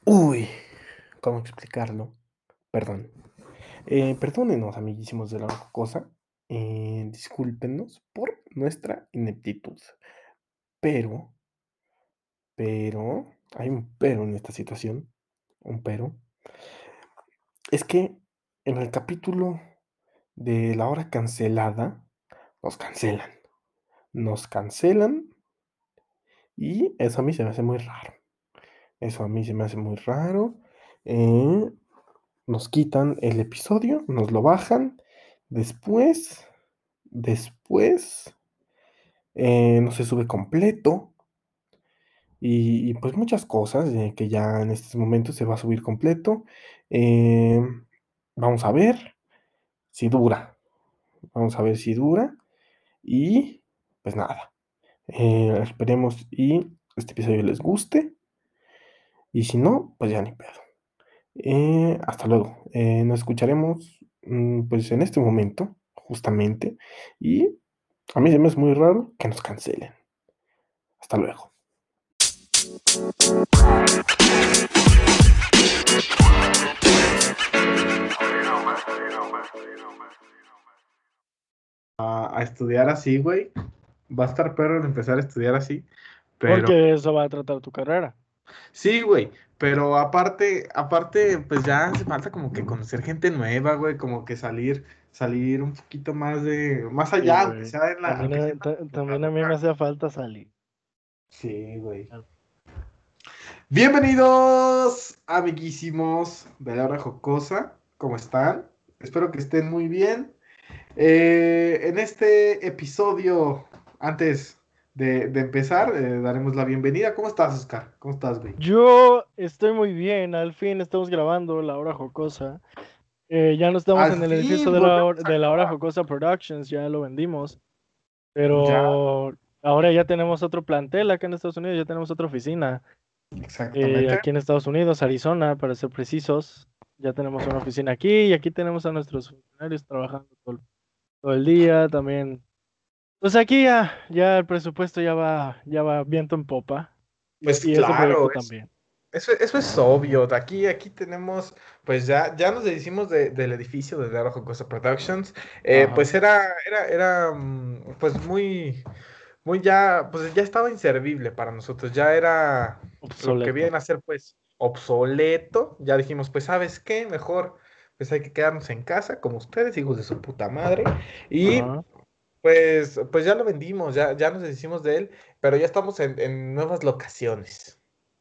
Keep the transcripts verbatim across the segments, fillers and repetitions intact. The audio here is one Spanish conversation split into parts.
Uy, ¿cómo explicarlo? Perdón. Eh, perdónenos, amiguísimos de la cosa. Eh, discúlpenos por nuestra ineptitud. Pero, pero, hay un pero en esta situación. Un pero. Es que en el capítulo de la hora cancelada, nos cancelan. Nos cancelan y eso a mí se me hace muy raro. Eso a mí se me hace muy raro. Eh, nos quitan el episodio, nos lo bajan. Después, después, eh, no se sube completo. Y, y, pues muchas cosas eh, que ya en estos momentos se va a subir completo. Eh, vamos a ver si dura. Vamos a ver si dura. Y pues nada. Eh, esperemos y este episodio les guste. Y si no, pues ya ni pedo. Eh, hasta luego. Eh, nos escucharemos mm, pues en este momento, justamente. Y a mí se me es muy raro que nos cancelen. Hasta luego. A, a estudiar así, güey. Va a estar perro en empezar a estudiar así. Pero Porque eso va a tratar tu carrera. sí, güey. Pero aparte, aparte, pues ya hace falta como que conocer gente nueva, güey. Como que salir, salir un poquito más de, más Sí, allá, aunque güey. sea en la, También, aunque sea a- en la ta- también a mí me computadora. hace falta salir. Sí, güey. Bienvenidos, amiguísimos de la hora jocosa. ¿Cómo están? Espero que estén muy bien. Eh, en este episodio, antes de, de empezar, eh, daremos la bienvenida. ¿Cómo estás, Oscar? ¿Cómo estás, güey? Yo estoy muy bien, al fin estamos grabando La Hora Jocosa. Eh, ya no estamos Al en el edificio fin de la, Hor- volvemos a de La Hora grabar. Jocosa Productions, ya lo vendimos, Ya, pero ahora ya tenemos otro plantel acá en Estados Unidos, ya tenemos otra oficina. Eh, exactamente. aquí en Estados Unidos, Arizona, para ser precisos, ya tenemos una oficina aquí y aquí tenemos a nuestros funcionarios trabajando todo, todo el día también. Pues aquí ya, ya el presupuesto ya va, ya va viento en popa y, Pues y ese proyecto claro, es, también. eso, eso es obvio. De Aquí, aquí tenemos, pues ya, ya nos deshicimos de- del edificio de Dara Jocosa Productions. Eh, Ajá, pues era, era, era, mm, pues muy, muy ya, pues ya estaba inservible para nosotros. Ya era lo que obsoleto. viene a ser, pues, obsoleto. Ya dijimos, pues, ¿sabes qué? Mejor, pues hay que quedarnos en casa, como ustedes, hijos de su puta madre. Y Ajá. pues, pues ya lo vendimos, ya, ya nos deshicimos de él, pero ya estamos en, en nuevas locaciones.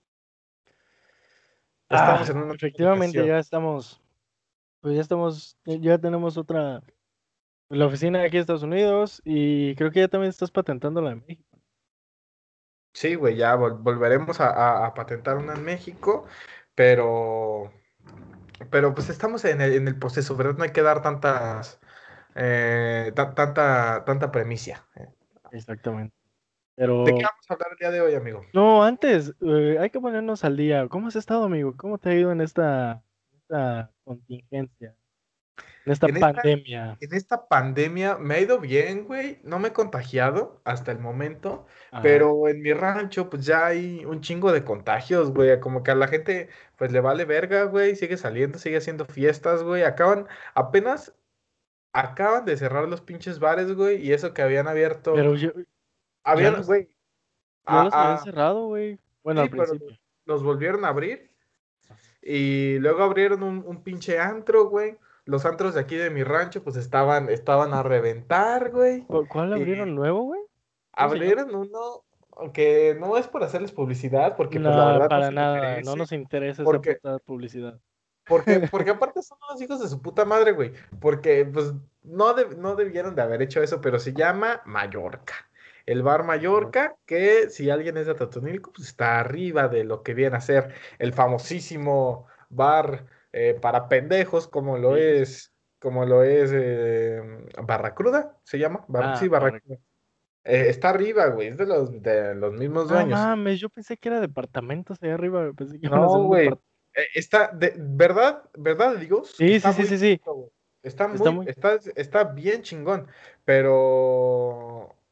Ya estamos Ah, en una nueva efectivamente locación. ya estamos, pues ya estamos, ya ya tenemos otra, la oficina aquí en Estados Unidos y creo que ya también estás patentando la de México. Sí, güey, ya vol- volveremos a, a- a patentar una en México, pero, pero pues estamos en el, en el proceso, ¿verdad? No hay que dar tantas, eh, ta- tanta, tanta premicia. eh. Exactamente. ¿De qué Pero, vamos a hablar el día de hoy, amigo? no, antes, eh, hay que ponernos al día. ¿Cómo has estado, amigo? ¿Cómo te ha ido en esta, esta contingencia, en esta En esta, pandemia? en esta pandemia me ha ido bien, güey. No me he contagiado hasta el momento, Ajá. pero en mi rancho, pues ya hay un chingo de contagios, güey. Como que a la gente, pues le vale verga, güey. Sigue saliendo, sigue haciendo fiestas, güey. Acaban, apenas acaban de cerrar los pinches bares, güey. Y eso que habían abierto, Pero yo, ya habían, los, güey, ya los habían a, a- cerrado, güey. Bueno, sí, al pero principio. los volvieron a abrir. Y luego abrieron un, un pinche antro, güey. Los antros de aquí de mi rancho, pues estaban, estaban a reventar, güey. ¿Cu- ¿Cuál Y abrieron nuevo, güey? ¿Cómo se llama? abrieron uno, aunque no es por hacerles publicidad, porque pues la No, verdad no para se le nada. No merece. nos interesa esa Porque, puta publicidad. porque, porque aparte son unos hijos de su puta madre, güey. Porque pues no, de- no debieron de haber hecho eso, pero se llama Mallorca. El bar Mallorca, que si alguien es de Atotonilco, pues está arriba de lo que viene a ser el famosísimo bar eh, para pendejos, como lo Sí, sí. es, como lo es eh, Barracruda, se llama. Bar- sí, Ah, para... Barracruda. Eh, está arriba, güey, es de los, de los mismos No dueños. mames, yo pensé que era departamentos allá arriba. Pensé que iban a hacer No, un güey. departamento. Eh, está, de verdad, verdad, Dios, que Sí, sí, está sí, muy sí, sí. bonito, güey. Está Está muy, muy... está, está bien chingón. Pero,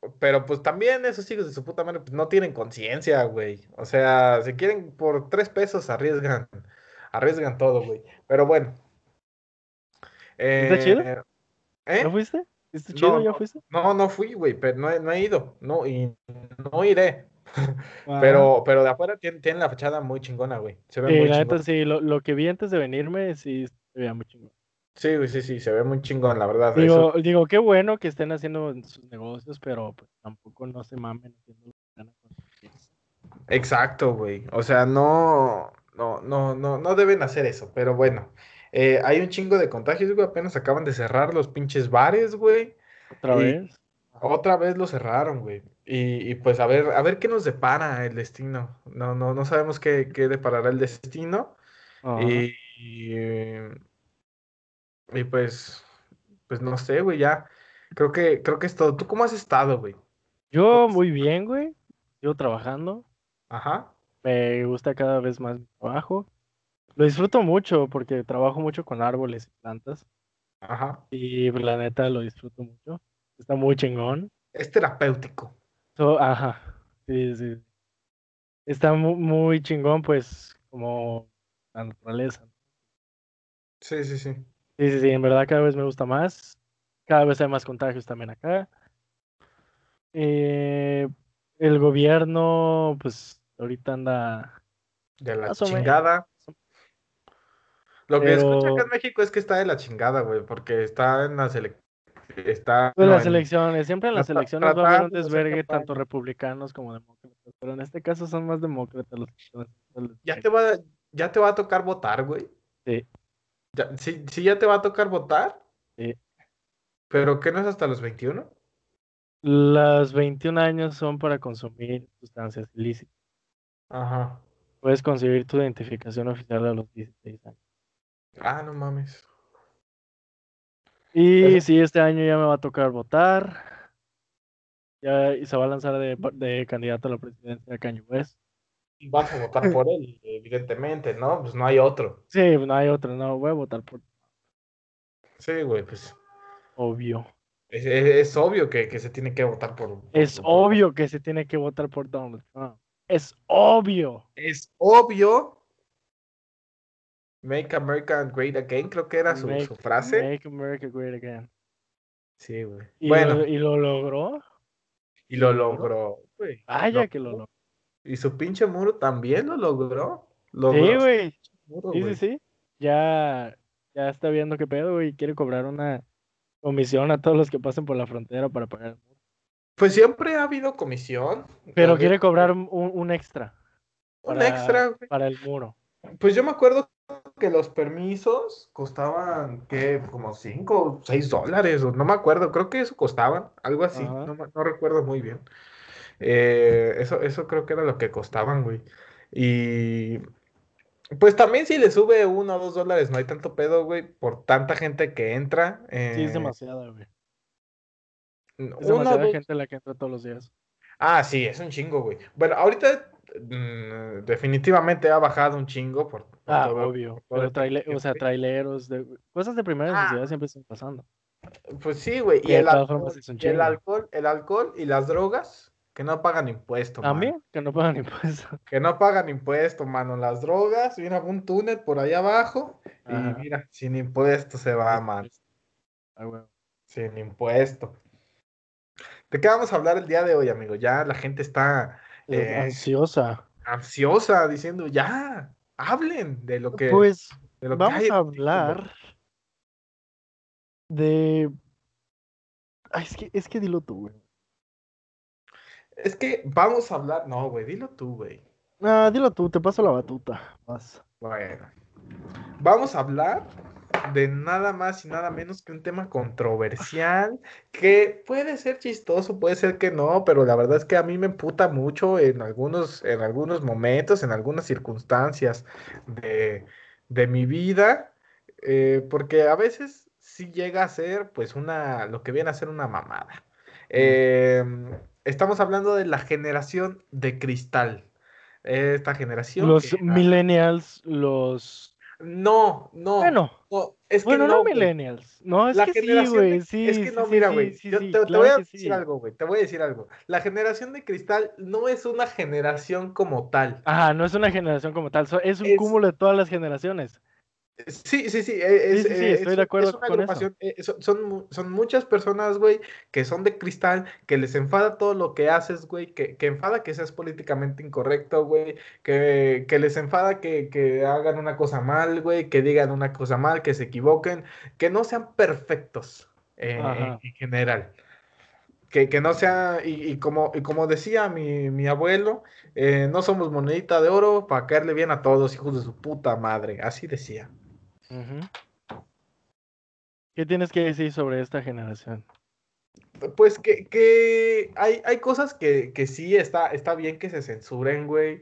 pero pues también esos hijos de su puta madre pues no tienen conciencia, güey. O sea, si quieren por tres pesos arriesgan, arriesgan todo, güey. Pero bueno, ¿Está chido? eh, ¿Ya ¿eh? fuiste? ¿Está chido? No, ¿Ya no, fuiste? no, no fui, güey, pero no he, no he ido, no, y no iré. Ajá. Pero, pero de afuera tiene, tiene la fachada muy chingona, güey. Se ve Sí, muy la chingón. neta sí, lo, lo que vi antes de venirme, sí, se veía muy chingón. Sí, güey, sí, sí, se ve muy chingón, la verdad. Eso, Digo, digo, qué bueno que estén haciendo sus negocios, pero pues tampoco no se mamen haciendo lo que ganan con sus vidas. exacto, güey. O sea, no, no, no, no, no deben hacer eso, pero bueno. Eh, hay un chingo de contagios, güey. Apenas acaban de cerrar los pinches bares, güey. ¿Otra Y vez? otra vez lo cerraron, güey. Y, y pues a ver, a ver qué nos depara el destino. No, no, no sabemos qué, qué deparará el destino. Ajá. Y, y, eh, y pues, pues no sé, güey, ya. Creo que, creo que es todo. ¿Tú cómo has estado, güey? ¿Cómo Yo has- muy bien, güey. Sigo trabajando. Ajá, Me gusta cada vez más mi trabajo. Lo disfruto mucho porque trabajo mucho con árboles y plantas. ajá. Y pues, la neta lo disfruto mucho. Está muy chingón. Es terapéutico. So, ajá. Sí, sí. Está mu- muy chingón, pues, como la naturaleza. Sí, sí, sí. Sí, sí, sí, en verdad cada vez me gusta más. Cada vez hay más contagios también acá. Eh, el gobierno, pues, ahorita anda De la más o menos. chingada. Lo que escucha acá Pero, en México es que está de la chingada, güey, porque está en las ele- está, pues, no, las en elecciones, siempre en las trata- elecciones va a haber un tratando de hacer desvergue, tanto campaña. republicanos como demócratas. Pero en este caso son más demócratas los que están haciendo el Ya te desvergue. va, ya te va a tocar votar, güey. Sí, Ya, sí, sí, ya te va a tocar votar, sí. pero ¿qué no es hasta los veintiuno? Los veintiún años son para consumir sustancias ilícitas. Ajá. Puedes conseguir tu identificación oficial a los dieciséis años. Ah, no mames. Y Eso, sí, este año ya me va a tocar votar. Ya y se va a lanzar de, de candidato a la presidencia Kanye West. vas a votar por él, evidentemente, ¿no? Pues no hay otro. Sí, no hay otro, no, voy a votar por Sí, güey, pues obvio. es, es- es obvio que, que se tiene que votar por, por, Es por- obvio que se tiene que votar por Donald Trump. Es obvio. Es obvio. Make America Great Again, creo que era su, Make, su frase. make America Great Again. Sí, güey. Y lo, Bueno, y lo logró. y Y lo lo logró. logró, güey. Vaya que lo Logró. logró. Y su pinche muro también lo logró. Sí, Logró su güey. pinche muro, Sí, sí, güey. sí. Ya, ya está viendo qué pedo, güey. Quiere cobrar una comisión a todos los que pasen por la frontera para pagar. Pues siempre ha habido comisión. Las Pero quiere veces cobrar que- un, un extra un extra, para, güey. para el muro. Pues yo me acuerdo que los permisos costaban, ¿qué? Como cinco o seis dólares, o no me acuerdo. Creo que eso costaban, algo así. Ajá. No, me- no recuerdo muy bien. Eh, eso, eso creo que era lo que costaban, güey. Y pues también si le sube uno o dos dólares, no hay tanto pedo, güey, por tanta gente que entra. Sí, es eh, demasiada, güey. Es uno o demasiada dos. gente la que entra todos los días. Ah, sí, es un chingo, güey. Bueno, ahorita mm, definitivamente ha bajado un chingo por, por Ah, todo, por obvio. toda Pero esta traile, o cuestión, sea, güey. traileros, de, cosas de primera necesidad Ah, siempre están pasando. pues sí, güey. Y Que de el todas formas alcohol, es un y el chingo. alcohol, el alcohol y las drogas que no pagan impuesto, mano. También, que no pagan impuestos. Que no pagan impuesto, mano. Las drogas, viene algún túnel por ahí abajo y Ajá. mira, sin impuesto se va, Sí, man. pues, ah, güey. Sin impuesto. ¿De qué vamos a hablar el día de hoy, amigo? Ya la gente está Eh, eh, Ansiosa. ansiosa diciendo, ya, hablen de lo que, Pues de lo que hay vamos en a el título. hablar de. Ay, es que, es que dilo tú, güey. Es que vamos a hablar, no, güey, dilo tú, güey. Ah, dilo tú, te paso la batuta. Vas. Bueno, vamos a hablar de nada más y nada menos que un tema controversial que puede ser chistoso, puede ser que no, pero la verdad es que a mí me emputa mucho en algunos, en algunos momentos, en algunas circunstancias de, de mi vida, eh, porque a veces sí llega a ser pues una, lo que viene a ser una mamada. Mm. Eh, estamos hablando de la generación de cristal. Esta generación que Los millennials, los No, no, Bueno, no, es que bueno, no no, güey. millennials. No, es La que sí, generación güey. de... Es Sí, que sí, no, sí, mira, sí, güey. sí, Yo sí. te, te voy Claro a que decir sí. algo, güey. Te voy a decir algo. La generación de cristal no es una generación como tal. Ajá, no es una generación como tal, so- es un Es, cúmulo de todas las generaciones. sí, sí, sí. e- Sí, Es, sí, sí, eh, estoy es, de un- es acuerdo una con eso. agrupación. eh, son, son, mu- son muchas personas, güey, que son de cristal, que les enfada todo lo que haces, güey. Que, que enfada que seas políticamente incorrecto, güey. Que, que les enfada que, que hagan una cosa mal, güey. Que digan una cosa mal, que se equivoquen. Que no sean perfectos eh, Ajá. en en general. Que, que no sea, y, y como, y como decía mi, mi abuelo, eh, no somos monedita de oro para caerle bien a todos, hijos de su puta madre. Así decía. Ujú. ¿Qué tienes que decir sobre esta generación? Pues que, que hay, hay cosas que, que sí está, está bien que se censuren, güey.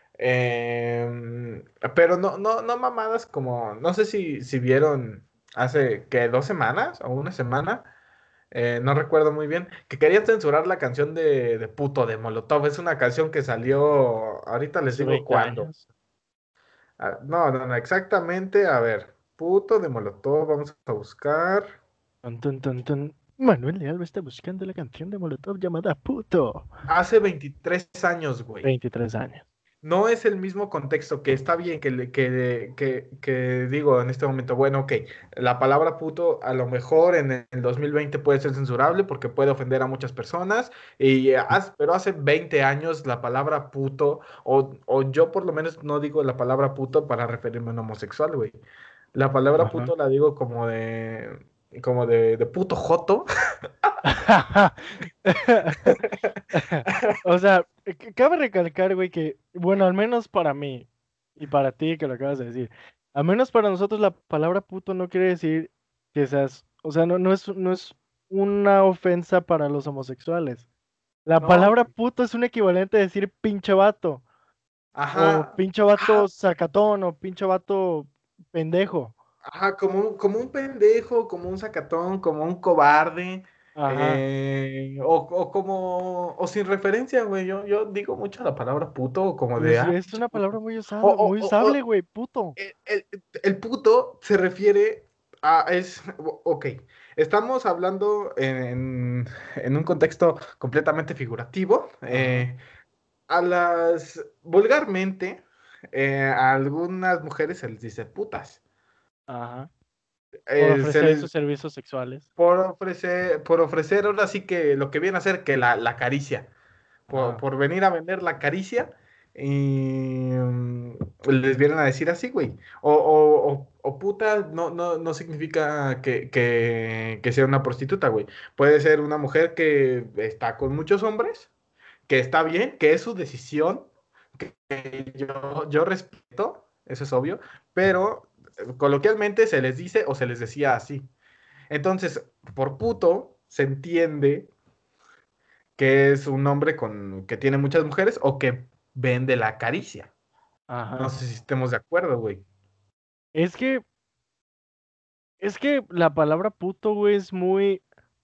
Em, pero no, no, no mamadas como, no sé si, si vieron hace que dos semanas o una semana, eh, no recuerdo muy bien, que querían censurar la canción de, de Puto de Molotov. Es una canción que salió, ahorita les Hace digo veinte cuándo. años. Ah, no, no, no, exactamente. A ver, Puto de Molotov, vamos a buscar. Tun, tun, tun, tun. Manuel de Alba está buscando la canción de Molotov llamada Puto. Hace veintitrés años, güey. veintitrés años. No es el mismo contexto, que está bien que, le- que, que, que digo en este momento, bueno, ok, la palabra puto a lo mejor en el dos mil veinte puede ser censurable porque puede ofender a muchas personas, y, haz- pero hace veinte años la palabra puto, o, o yo por lo menos no digo la palabra puto para referirme a un homosexual, güey. La palabra Ajá. puto la digo como de, como de, de puto joto. O sea, c- cabe recalcar, güey, que, bueno, al menos para mí y para ti que lo acabas de decir, al menos para nosotros la palabra puto no quiere decir que seas, o sea, no, no es, no es una ofensa para los homosexuales. La No, palabra puto es un equivalente a decir pinche vato, o ajá, pinche vato sacatón, o pinche vato pendejo. ajá, como, un- como un pendejo, como un sacatón, como un cobarde, Ajá. eh, o, o como, o sin referencia, güey. Yo, yo digo mucho la palabra puto, o como de, Es, ah, es pinche una palabra puto. muy O, usada, o, muy o, usable, o, güey, puto. el, el- el puto se refiere a, es, o- ok, estamos hablando en, en un contexto completamente figurativo. Ajá, eh, a las, vulgarmente, eh, a algunas mujeres se les dice putas. ajá. Por Eh, se ofrecer sus les, servicios sexuales. por ofrecer, por ofrecer ahora sí que lo que viene a ser que la, la caricia, por, Ajá. por venir a vender la caricia, y mm, les vienen a decir así, güey. O, o, o, o puta no, no, no significa que, que, que sea una prostituta, güey. Puede ser una mujer que está con muchos hombres, que está bien, que es su decisión, que yo, yo respeto, eso es obvio, pero eh, coloquialmente se les dice o se les decía así. Entonces, por puto se entiende que es un hombre con, que tiene muchas mujeres o que vende la caricia. No Ajá. sé si estemos de acuerdo, güey. Es que, es que la palabra puto, güey, es muy.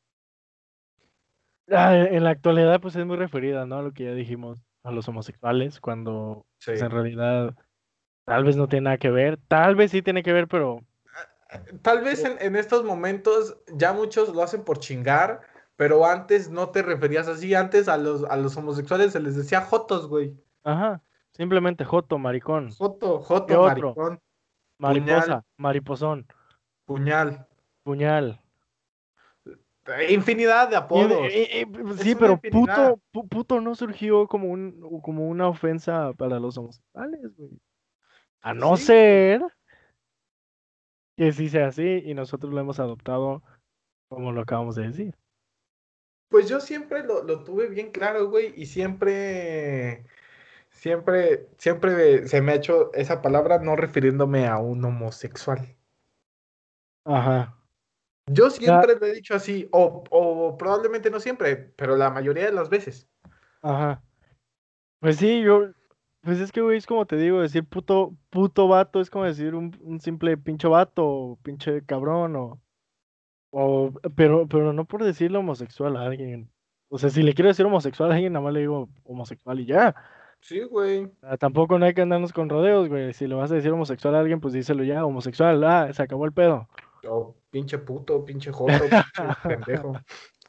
Ah, en la actualidad, pues es muy referida, ¿no? A lo que ya dijimos, a los homosexuales, cuando, pues en Sí. realidad, tal vez no tiene nada que ver. Tal vez sí tiene que ver, pero. Tal vez pero- en, en estos momentos ya muchos lo hacen por chingar, pero antes no te referías así. Antes a los, a los homosexuales se les decía jotos, güey. Ajá. Simplemente joto, maricón. Joto, ¿Qué joto, otro? maricón, puñal, Mariposa, mariposón, puñal. puñal. Infinidad de Y- apodos. y- y- pues, Es sí, una pero infinidad. puto, pu- puto no surgió como un, como una ofensa para los homosexuales, güey. A no Sí, güey. ser que sí sea así y nosotros lo hemos adoptado como lo acabamos de decir. Pues yo siempre lo, lo tuve bien claro, güey, y siempre, siempre, siempre se me ha hecho esa palabra no refiriéndome a un homosexual. Ajá. Yo Ya, siempre lo he dicho así, o, o probablemente no siempre, pero la mayoría de las veces. ajá. Pues sí, yo, pues es que, güey, es como te digo, decir puto, puto vato es como decir un, un simple pinche vato, o pinche cabrón, o, o, pero, pero no por decirle homosexual a alguien. O sea, si le quiero decir homosexual a alguien, nada más le digo homosexual y ya. Sí, güey. Ah, tampoco no hay que andarnos con rodeos, güey. Si le vas a decir homosexual a alguien, pues díselo ya, homosexual. Ah, se acabó el pedo. O pinche puto, pinche joto, pinche pendejo.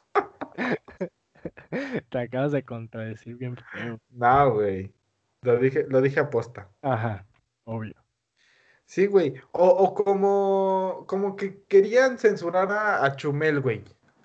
Te acabas de contradecir bien feo. No, güey. Lo dije, lo dije aposta. Ajá, obvio. Sí, güey. O, o como, como que querían censurar a, a Chumel, güey.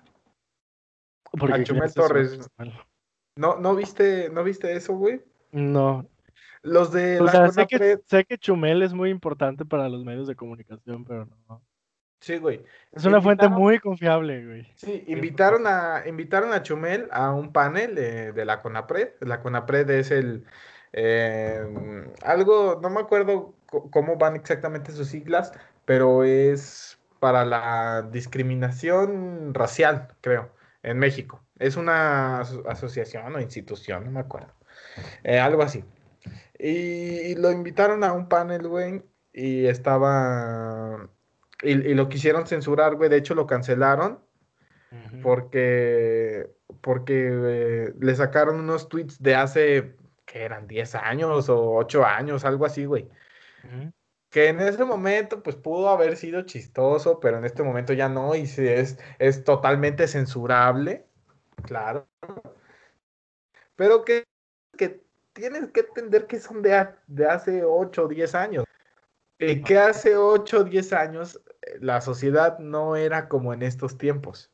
A Porque querían Chumel censurar Torres. a Chumel. ¿No, no viste, no viste eso, güey? No. Los de O la sea, sé que, CONAPRED. sé que Chumel es muy importante para los medios de comunicación, pero no. Sí, güey. Es una fuente Invitaron, muy confiable, güey. sí, Muy invitaron confiable. a, invitaron a Chumel a un panel eh, de la CONAPRED. La CONAPRED es el eh, algo, no me acuerdo co- cómo van exactamente sus siglas, pero es para la discriminación racial, creo, en México. Es una aso- asociación o institución, no me acuerdo. Eh, algo así. Y lo invitaron a un panel, güey, y estaba... Y, y lo quisieron censurar, güey, de hecho lo cancelaron Ujú, porque, porque eh, le sacaron unos tweets de hace, que eran diez años o ocho años, algo así, güey. ujú. Que en ese momento, pues pudo haber sido chistoso, pero en este momento ya no, y sí es, es totalmente censurable, claro. Pero que, que tienes que entender que son de, ha- de hace ocho o diez años. Eh, que hace ocho o diez años eh, la sociedad no era como en estos tiempos.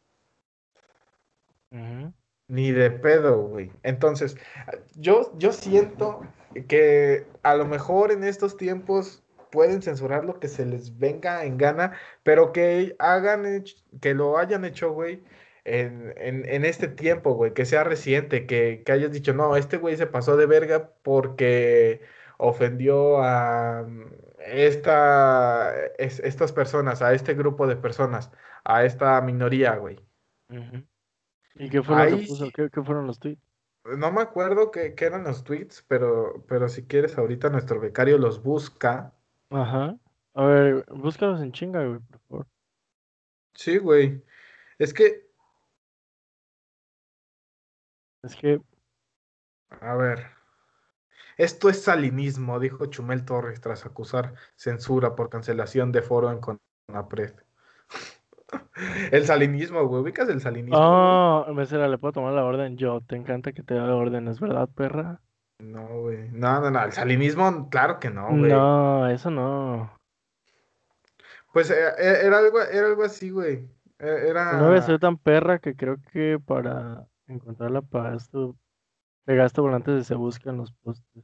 Ujú. Ni de pedo, güey. Entonces, yo, yo siento que a lo mejor en estos tiempos pueden censurar lo que se les venga en gana, pero que hagan, hech- que lo hayan hecho, güey, en, en, en este tiempo, güey, que sea reciente, que, que hayas dicho, no, este güey se pasó de verga porque ofendió a mm, esta, es- estas personas, a este grupo de personas, a esta minoría, güey. Ujú. ¿Y qué fue lo que Ahí puso? sí. ¿Qué, qué fueron los tweets? No me acuerdo qué, qué eran los tweets, pero, pero si quieres, ahorita nuestro becario los busca. Ajá. A ver, búscalos en chinga, güey, por favor. Sí, güey. Es que, Es que, a ver, esto es salinismo, dijo Chumel Torres tras acusar censura por cancelación de foro en Conapred. El salinismo, güey. ¿Ubicas el salinismo, güey? ah, en vez de le puedo tomar la orden yo. Te encanta que te dé órdenes, ¿verdad, perra? No, güey. No, no, no. El salinismo, claro que no, güey. No, eso no. Pues eh, eh, era algo, era algo así, güey. Eh, No debe ser Era. tan perra que creo que para encontrar la paz, tú pegaste volantes y se buscan los postes.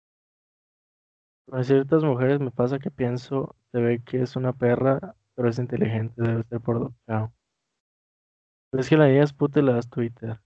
A ciertas mujeres me pasa que pienso, se ve que es una perra, pero es inteligente, debe ser por doceado. Pero es que la niña es puta y le das Twitter.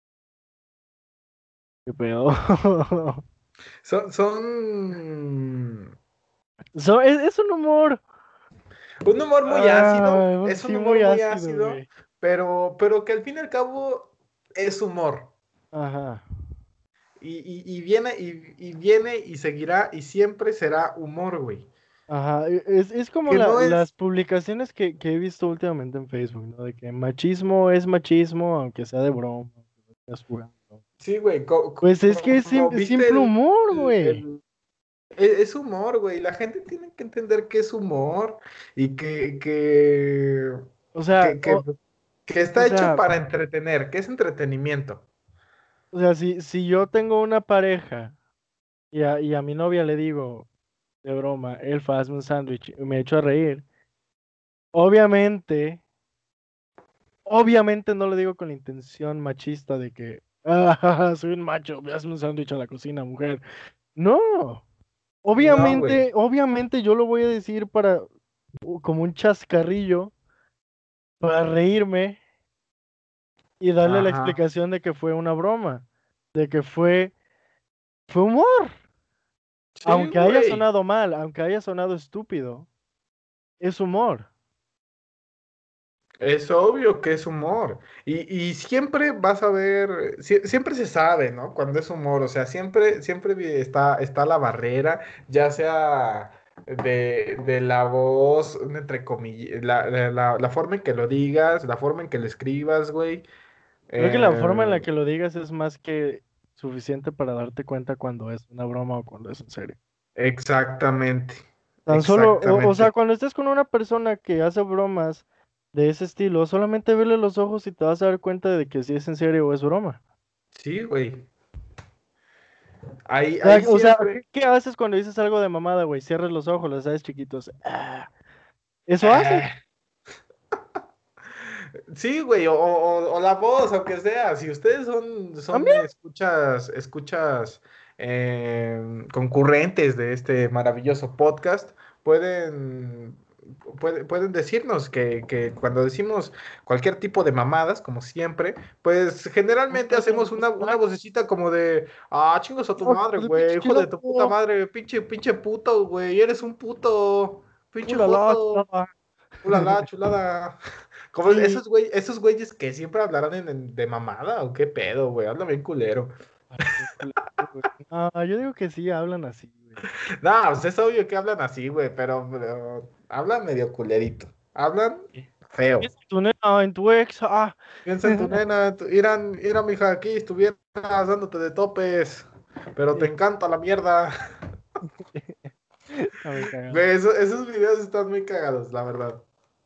¿Qué pedo? Son, son. So, es, es un humor. Un humor muy ácido, Ah, es un sí, humor muy muy ácido, ácido, güey. pero, pero que al fin y al cabo es humor. Ajá. Y, y- y viene, y, y viene y seguirá y siempre será humor, güey. Ajá, e- es, es como Que la- no las es, publicaciones que, que he visto últimamente en Facebook, ¿no? De que machismo es machismo, aunque sea de broma, aunque estés jugando. sí, güey, co- co- Pues es que es como, sim- es viste simple el, humor, el- güey. el- e- es humor, güey. La gente tiene que entender que es humor y que, que, O sea, que, o, que, que o está hecho sea, para entretener, que es entretenimiento. o sea, si, si yo tengo una pareja y a, y a mi novia le digo, de broma, Elfa, hazme un sándwich, y me echo a reír, obviamente, obviamente no le digo con la intención machista de que, ah, soy un macho, me hazme un sándwich a la cocina, mujer. No. No, güey. Obviamente, obviamente yo lo voy a decir para u- como un chascarrillo para reírme y darle la Ajá. explicación de que fue una broma, de que fue fue humor, Sí, aunque haya güey. sonado mal, aunque haya sonado estúpido, es humor. Es obvio que es humor. Y, y siempre vas a ver, sie- siempre se sabe, ¿no? Cuando es humor. O sea, siempre, siempre vi- está, está la barrera, ya sea de, de la voz, entre comillas, la, la, la- la forma en que lo digas, la forma en que lo escribas, güey. Creo que la forma en Eh, la que lo digas es más que suficiente para darte cuenta cuando es una broma o cuando es en serio. Exactamente. Tan solo, o, o sea, Exactamente. cuando estés con una persona que hace bromas de ese estilo, solamente vele los ojos y te vas a dar cuenta de que si es en serio o es broma. Sí, güey. Ahí, O sea, ahí o sea, siempre. ¿qué, qué haces cuando dices algo de mamada, güey? Cierras los ojos, los sabes chiquitos. Ah, ¿eso haces? Ah, sí, güey, o, o- o la voz, aunque sea. Si ustedes son, son También. escuchas, escuchas eh, concurrentes de este maravilloso podcast, pueden, puede- pueden decirnos que, que cuando decimos cualquier tipo de mamadas, como siempre, pues generalmente hacemos una, una vocecita como de, ah, chingos a tu madre, güey, hijo de tu puta madre, pinche, pinche puto, güey, eres un puto, pinche Ulala, joto. chulada. Ulala, chulada. Como Sí. esos güey, esos güeyes que siempre hablarán en, en- de mamada o qué pedo, güey. Habla bien culero. Ay, qué culero, güey. No, yo digo que sí, hablan así, güey. No, pues es obvio que hablan así, güey, pero, pero hablan medio culerito. Hablan Sí. feo. Piensa en tu nena, en tu ex. Ah. Piensa en tu nena, tu- irán, irán, mija, aquí estuvieras dándote de topes, pero te Sí, encanta la mierda. está muy cagado. Güey, eso- esos videos están muy cagados, la verdad.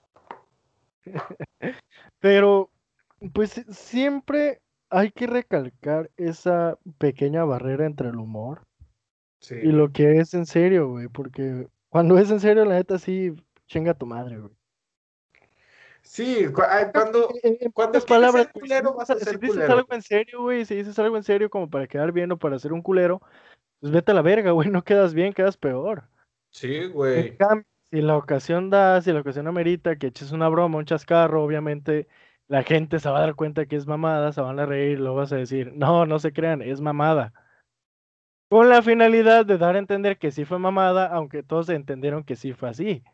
Pero, pues si- siempre hay que recalcar esa pequeña barrera entre el humor y Sí. lo que es en serio, güey. Porque cuando es en serio, la neta sí, chinga tu madre, güey. Sí, cu- ay, En, cuando, en- en cuando pocas quieres palabras, ser güey, si culero, dices, vas a si ser dices culero. algo en serio, güey, si dices algo en serio como para quedar bien o para ser un culero, pues vete a la verga, güey, no quedas bien, quedas peor. Sí, En güey. cambio, si la ocasión da, si la ocasión amerita que eches una broma, un chascarro, obviamente la gente se va a dar cuenta que es mamada, se van a reír, luego vas a decir, no, no se crean, es mamada. Con la finalidad de dar a entender que sí fue mamada, aunque todos entendieron que sí fue así.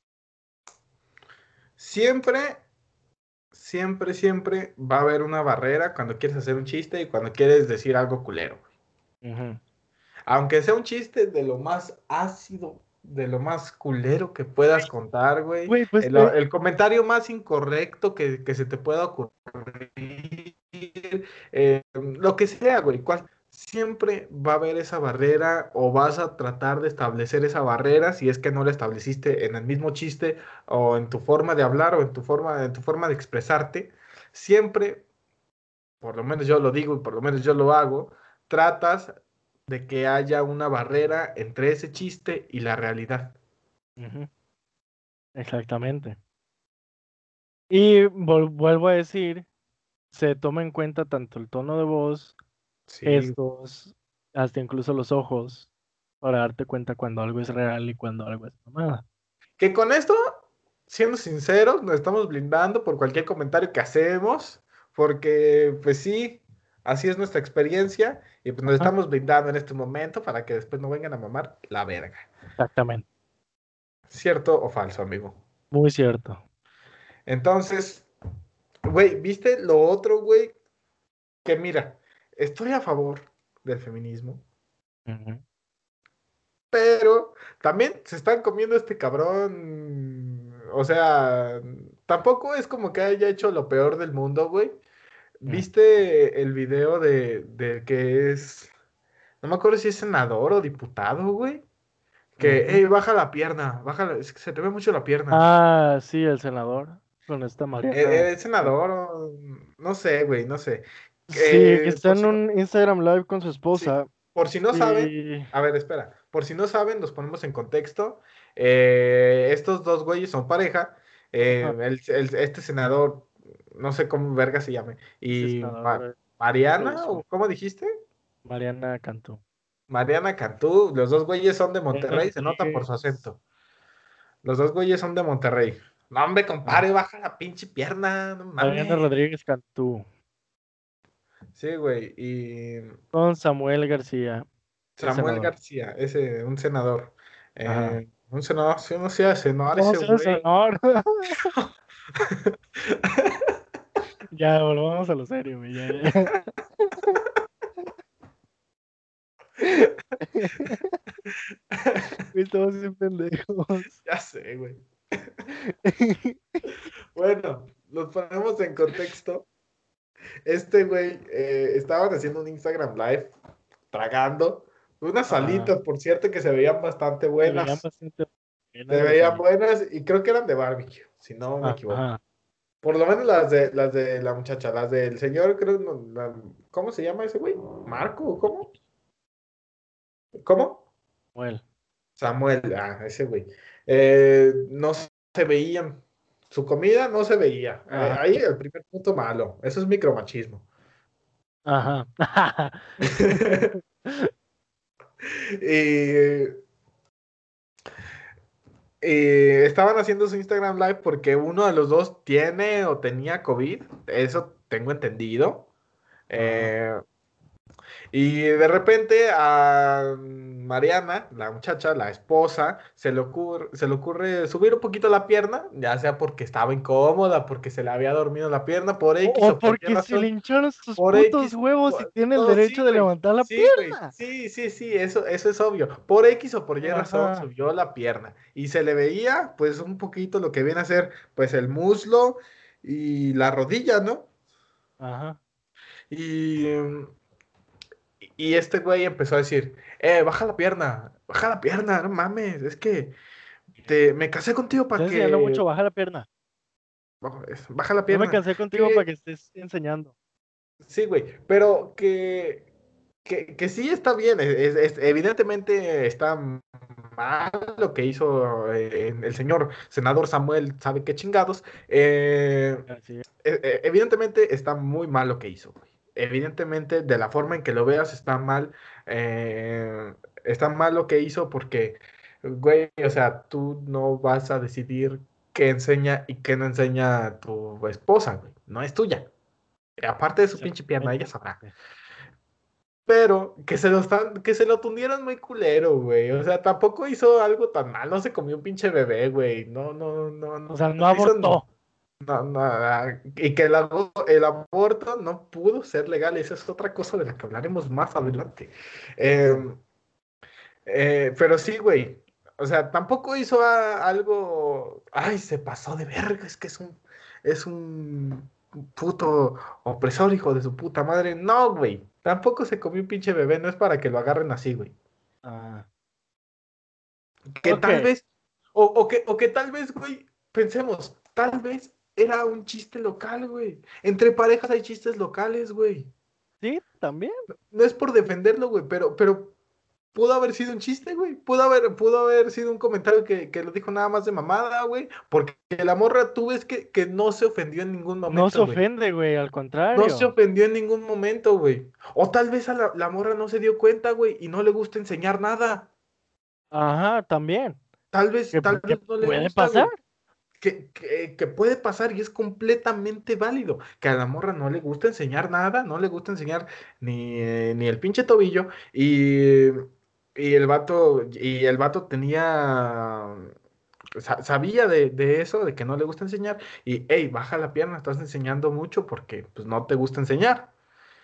Siempre, siempre, siempre va a haber una barrera cuando quieres hacer un chiste y cuando quieres decir algo culero. Ujú. Aunque sea un chiste de lo más ácido, de lo más culero que puedas contar, güey. Güey, pues, El, eh, el comentario más incorrecto que, que se te pueda ocurrir. eh, lo que sea, güey. cual- siempre va a haber esa barrera o vas a tratar de establecer esa barrera si es que no la estableciste en el mismo chiste o en tu forma de hablar o en tu forma, en tu forma de expresarte. Siempre, por lo menos yo lo digo y por lo menos yo lo hago, tratas de que haya una barrera entre ese chiste y la realidad. ujú, exactamente. Y vol- vuelvo a decir, se toma en cuenta tanto el tono de voz, Sí. gestos, hasta incluso los ojos, para darte cuenta cuando algo es real y cuando algo es mamada. Que con esto, siendo sinceros, nos estamos blindando por cualquier comentario que hacemos, porque pues sí, así es nuestra experiencia y pues nos Ajá, estamos blindando en este momento para que después no vengan a mamar la verga. exactamente. ¿Cierto o falso, amigo? Muy cierto. Entonces, güey, ¿viste lo otro, güey? Que mira, estoy a favor del feminismo, Ujú. pero también se están comiendo este cabrón. O sea, tampoco es como que haya hecho lo peor del mundo, güey. Mm. ¿Viste el video de, de que es, no me acuerdo si es senador o diputado, güey? Que, Ujú. hey, baja la pierna, baja la- es que se te ve mucho la pierna. Ah, sí, el senador con esta Mariana. Eh, ¿Es senador o no sé, güey, no sé. Sí, que Eh, está por en si no, un Instagram Live con su sí, esposa. por si no saben, Y... a ver, espera, por si no saben, los ponemos en contexto. Eh, estos dos güeyes son pareja. Ajá, Eh, el- el- este senador, no sé cómo verga se llame, sí, y Ma- senador. Mariana, ¿o cómo dijiste? Mariana Cantú. Mariana Cantú, los dos güeyes son de Mariana Monterrey, se nota por su Rodríguez. acento. Los dos güeyes son de Monterrey. No, hombre, Ajá. compadre, baja la pinche pierna, no Mariana mames. Rodríguez Cantú. Sí, güey. Y Con Samuel García, el Samuel senador. García, ese, un senador. Ajá. Eh, un senador, sí, no sé, senador No, ese sí, el güey. senador. Ya, volvamos a lo serio, güey. Ya, ya. Güey, estamos bien pendejos. Ya sé, güey. Bueno, los ponemos en contexto. este güey, eh, estaban haciendo un Instagram Live, tragando, unas Ajá. alitas, por cierto, que se veían bastante Se veían buenas, bastante se buenas las veían alitas. buenas y creo que eran de barbecue, si no me equivoco. Ajá. Por lo menos las de, las de la muchacha, las del señor, creo, no, la- ¿cómo se llama ese güey? ¿Marco? ¿Cómo? ¿Cómo? Bueno. Samuel, ah, ese güey. Eh, no se veían. Su comida no se veía. Eh, Ajá. ahí el primer punto malo. Eso es micromachismo. Ajá. Y, y estaban haciendo su Instagram Live porque uno de los dos tiene o tenía COVID. Eso tengo entendido. Ajá. Eh, Y de repente a Mariana, la muchacha, la esposa, se le ocurre, se le ocurre subir un poquito la pierna, ya sea porque estaba incómoda, porque se le había dormido la pierna, por O, X o o por Y porque se le razón, hincharon sus por putos X, huevos y por- tiene el no, derecho sí, de güey, levantar la sí, güey, pierna. sí, sí, sí, eso, eso es obvio. Por X o por Y razón Ajá. subió la pierna y se le veía, pues, un poquito lo que viene a ser, pues, el muslo y la rodilla, ¿no? Ajá. Y, em, Y este güey empezó a decir, eh, baja la pierna, baja la pierna, no mames, es que te, me casé contigo para Estás enseñando que, mucho, baja la pierna. baja la No me pierna, cansé contigo para que, que estés enseñando. sí, güey, pero que, que, que sí está bien, es, es- evidentemente está mal lo que hizo eh, el señor senador Samuel, sabe qué chingados, eh, Así es. e- e- evidentemente está muy mal lo que hizo, güey. Evidentemente, de la forma en que lo veas, está mal. eh, está mal lo que hizo porque, güey, o sea, tú no vas a decidir qué enseña y qué no enseña tu esposa, güey. No es tuya. Aparte de su pinche pierna, ella Exactamente. sabrá. Pero que se lo están, que se lo tundieron muy culero, güey. O sea, tampoco hizo algo tan mal. No se comió un pinche bebé, güey. No, no, no, O no sea, no hizo. abortó. No, no, ah, y que el, abo- el aborto no pudo ser legal, esa es otra cosa de la que hablaremos más adelante. Eh, eh, pero sí, güey, o sea, tampoco hizo a- algo, ay, se pasó de verga, es que es un, es un puto opresor, hijo de su puta madre. No, güey, tampoco se comió un pinche bebé, no es para que lo agarren así, güey. Ah. Que Ok. tal vez, o, o que, o que tal vez, güey, pensemos, tal vez era un chiste local, güey. Entre parejas hay chistes locales, güey. Sí, también. No es por defenderlo, güey, pero, pero pudo haber sido un chiste, güey. Pudo haber, pudo haber sido un comentario que, que lo dijo nada más de mamada, güey. Porque la morra, tú ves que, que no se ofendió en ningún No se momento, güey. ofende, güey, al No se contrario. ofendió en ningún momento, güey. O tal vez a la, la morra no se dio cuenta, güey, y no le gusta enseñar nada. Ajá, también. Tal vez, Que, tal que vez no le puede gusta, pasar. güey. Que, que, que puede pasar y es completamente válido. Que a la morra no le gusta enseñar nada, no le gusta enseñar ni, eh, ni el pinche tobillo. Y, y el vato, y el vato tenía, sa- sabía de, de eso, de que no le gusta enseñar. Y, hey, baja la pierna, estás enseñando mucho porque pues, no te gusta enseñar.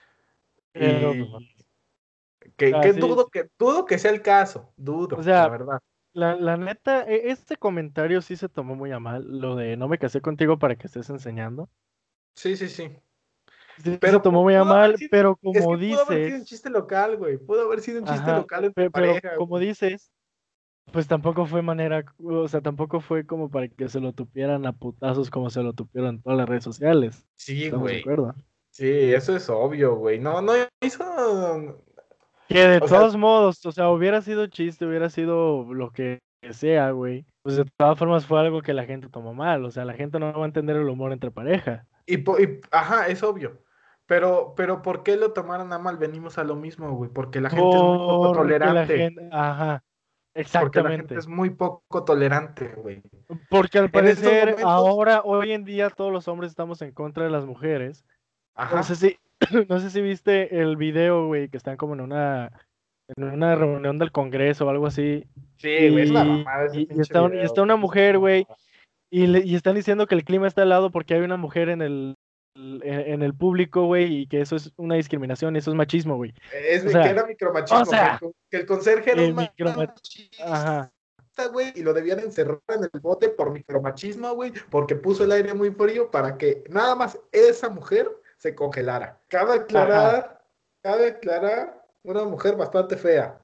Pero, pues, Y que, que así, dudo que, dudo que sea el caso, o dudo, la sea, verdad. la, la neta, e- este comentario sí se tomó muy a mal, lo de no me casé contigo para que estés enseñando. Sí, sí, sí. Sí se Pero tomó pu- muy a pudo haber mal, sido, pero es como que pudo haber sido un dices, chiste local, güey. Pudo haber sido un chiste ajá, local entre pe- pero pareja, como güey. dices, pues tampoco fue manera, o sea, tampoco fue como para que se lo tupieran a putazos como se lo tupieron en todas las redes sociales. Sí, ¿Estamos de güey. acuerdo? Sí, eso es obvio, güey. No, no hizo. Que de O sea, todos modos, o sea, hubiera sido chiste, hubiera sido lo que sea, güey. Pues de todas formas fue algo que la gente tomó mal, o sea, la gente no va a entender el humor entre pareja. y, po- y- ajá, es obvio. Pero, pero ¿por qué lo tomaron a mal? Venimos a lo mismo, güey. Porque la gente es muy poco Porque la tolerante. gente, ajá, Porque la gente exactamente. es muy poco tolerante, güey. Porque al En estos parecer momentos, ahora, hoy en día, todos los hombres estamos en contra de las mujeres. No sé ajá. si, no sé si viste el video, güey, que están como en una, en una reunión del Congreso o algo así. Sí, güey, es una Y, mamada ese y, y pinche está, un- y video, está güey. una Es una mujer, güey, mamada. y, le- y están diciendo que el clima está helado porque hay una mujer en el, en, en el público, güey, y que eso es una discriminación, eso es machismo, güey. Es O que sea, era o micromachismo, que el, sea, con- que el conserje era eh, un micro, machista, ajá, güey, y lo debían encerrar en el bote por micromachismo, güey, porque puso el aire muy frío para que nada más esa mujer se congelara. Cabe aclarar, Ajá. cabe aclarar, una mujer bastante fea.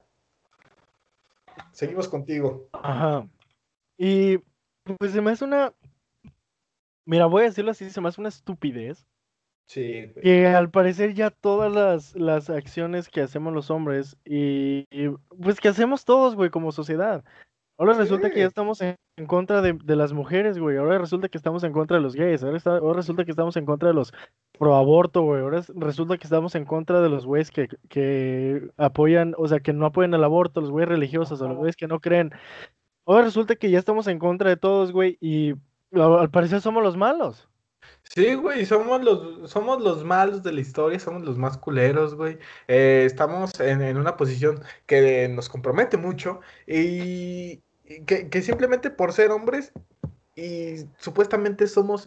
Seguimos contigo. Ajá. Y pues se me hace una, mira, voy a decirlo así, se me hace una estupidez Sí, güey. que al parecer ya todas las, las acciones que hacemos los hombres y, y, pues que hacemos todos, güey, como sociedad. Ahora Sí. resulta que ya estamos en, en contra de, de las mujeres, güey. Ahora resulta que estamos en contra de los gays. Ahora, está- ahora resulta que estamos en contra de los pro aborto, güey. Ahora es- resulta que estamos en contra de los güeyes que, que apoyan, o sea, que no apoyan el aborto, los güeyes religiosos, o los güeyes que no creen. Ahora resulta que ya estamos en contra de todos, güey, y a- al parecer somos los malos. Sí, güey, somos los, somos los malos de la historia, somos los más culeros, güey. Eh, estamos en, en una posición que nos compromete mucho y, y que, que simplemente por ser hombres y supuestamente somos,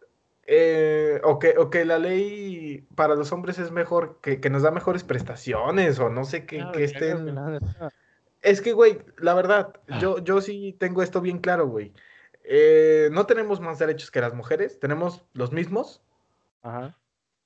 eh, o que, o que la ley para los hombres es mejor, que, que nos da mejores prestaciones o no sé, que, Claro, que claro que estén... la neta. Es que, güey, la verdad, yo, yo sí tengo esto bien claro, güey. Eh, no tenemos más derechos que las mujeres, tenemos los mismos. Ajá.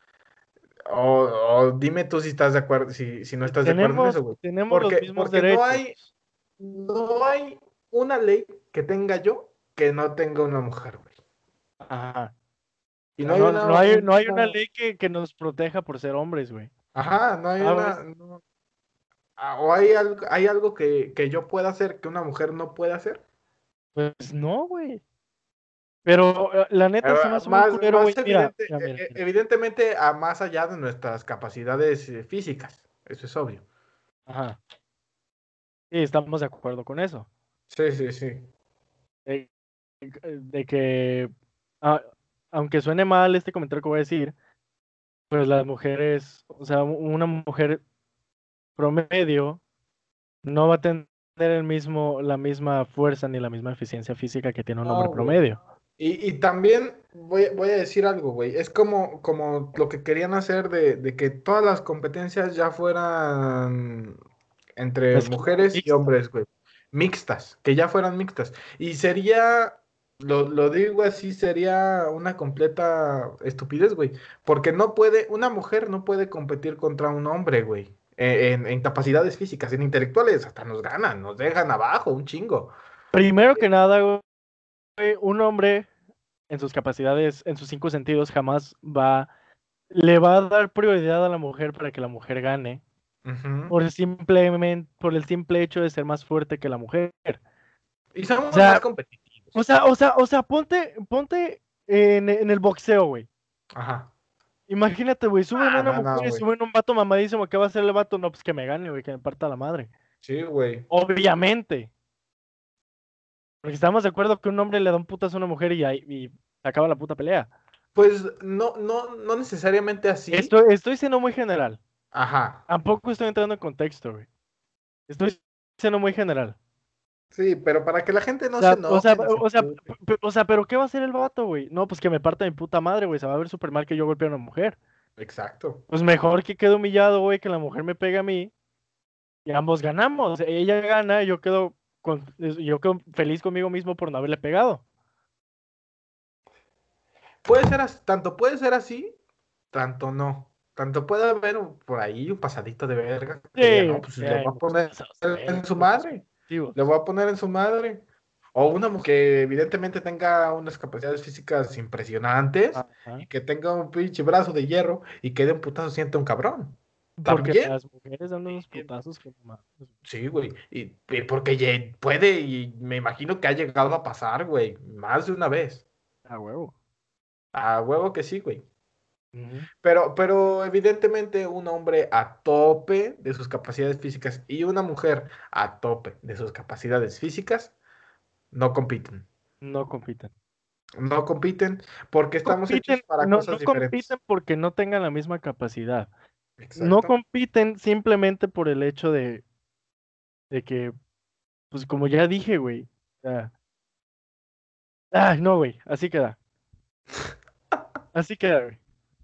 O, o dime tú si estás de acuerdo, si, si no Eh, estás de acuerdo en Tenemos, eso, güey. tenemos los Porque, mismos porque no derechos. hay, no hay una ley que tenga yo que no tenga una mujer, güey. Ajá. Y no No, hay no, una, no hay, no hay una una- ley que, que nos proteja por ser hombres, güey. ajá, no hay Ah, güey. una, no- ah, o hay algo, hay algo que, que yo pueda hacer que una mujer no pueda hacer. Pues no, güey. Pero eh, la Eh, neta se me hace muy más, culero, más güey. Mira, evidente, mira, eh, mira, eh, mira. evidentemente, a más allá de nuestras capacidades eh, físicas. Eso es obvio. Ajá. Sí, estamos de acuerdo con eso. Sí, sí, sí. De, de que, ah, aunque suene mal este comentario que voy a decir, pues las mujeres, o sea, una mujer promedio no va a tener el mismo, la misma fuerza ni la misma eficiencia física que tiene un hombre No, güey. promedio. Y, y también voy, voy a decir algo, güey. Es como, como lo que querían hacer de, de que todas las competencias ya fueran entre Es que mujeres y mixta. hombres, güey. Mixtas, que ya fueran mixtas. Y sería, lo, lo digo así, sería una completa estupidez, güey. Porque no puede, una mujer no puede competir contra un hombre, güey. Eh, En, en capacidades físicas, en intelectuales, hasta nos ganan, nos dejan abajo un chingo. Primero que nada, güey, un hombre en sus capacidades, en sus cinco sentidos, jamás va, le va a dar prioridad a la mujer para que la mujer gane, Ujú. por simplemente, por el simple hecho de ser más fuerte que la mujer. Y O somos más sea, o competitivos. sea, o sea, o sea, ponte, ponte en, en el boxeo, güey. Ajá. Imagínate, güey, suben Ah, una no, no, mujer y güey. suben un vato mamadísimo, ¿qué va a hacer el vato? No, pues que me gane, güey, que me parta la madre. Sí, güey. Obviamente. Porque estamos de acuerdo que un hombre le da un putazo a una mujer y, ahí- y se acaba la puta pelea. Pues no, no, no necesariamente así. Estoy, estoy siendo muy general. Ajá. Tampoco estoy entrando en contexto, güey. Estoy siendo muy general. Sí, pero para que la gente O no se sea, o sea, enoje ni se o sea, empute. p- o sea, pero ¿qué va a hacer el vato, güey? No, pues que me parta mi puta madre, güey. Se va a ver súper mal que yo golpee a una mujer. Exacto. Pues mejor que quede humillado, güey, que la mujer me pegue a mí y ambos ganamos. Ella gana y yo quedo, con, yo quedo feliz conmigo mismo por no haberle pegado. Puede ser así, tanto puede ser así, tanto no. Tanto puede haber un- por ahí un pasadito de verga que diga, Sí, no, pues sí, le hay voy a muchos poner pasados de verga, en su muchos madre. competitivos. Le voy a poner en su madre. O una mujer que evidentemente tenga unas capacidades físicas impresionantes Ajá. y que tenga un pinche brazo de hierro y que de un putazo sienta un cabrón. Porque También. las mujeres dan unos putazos que no mames. Sí, güey. Y, y porque ye- puede, y me imagino que ha llegado a pasar, güey. Más de una vez. A huevo. A huevo que sí, güey. Ujú. Pero, pero evidentemente un hombre a tope de sus capacidades físicas y una mujer a tope de sus capacidades físicas no compiten. No compiten. No compiten porque estamos Compiten, hechos para no, cosas no diferentes. compiten porque no tengan la misma capacidad. No Exacto. compiten simplemente por el hecho de, de que, pues como ya dije, güey. O sea, ah, no, güey. Así queda. Así queda, güey.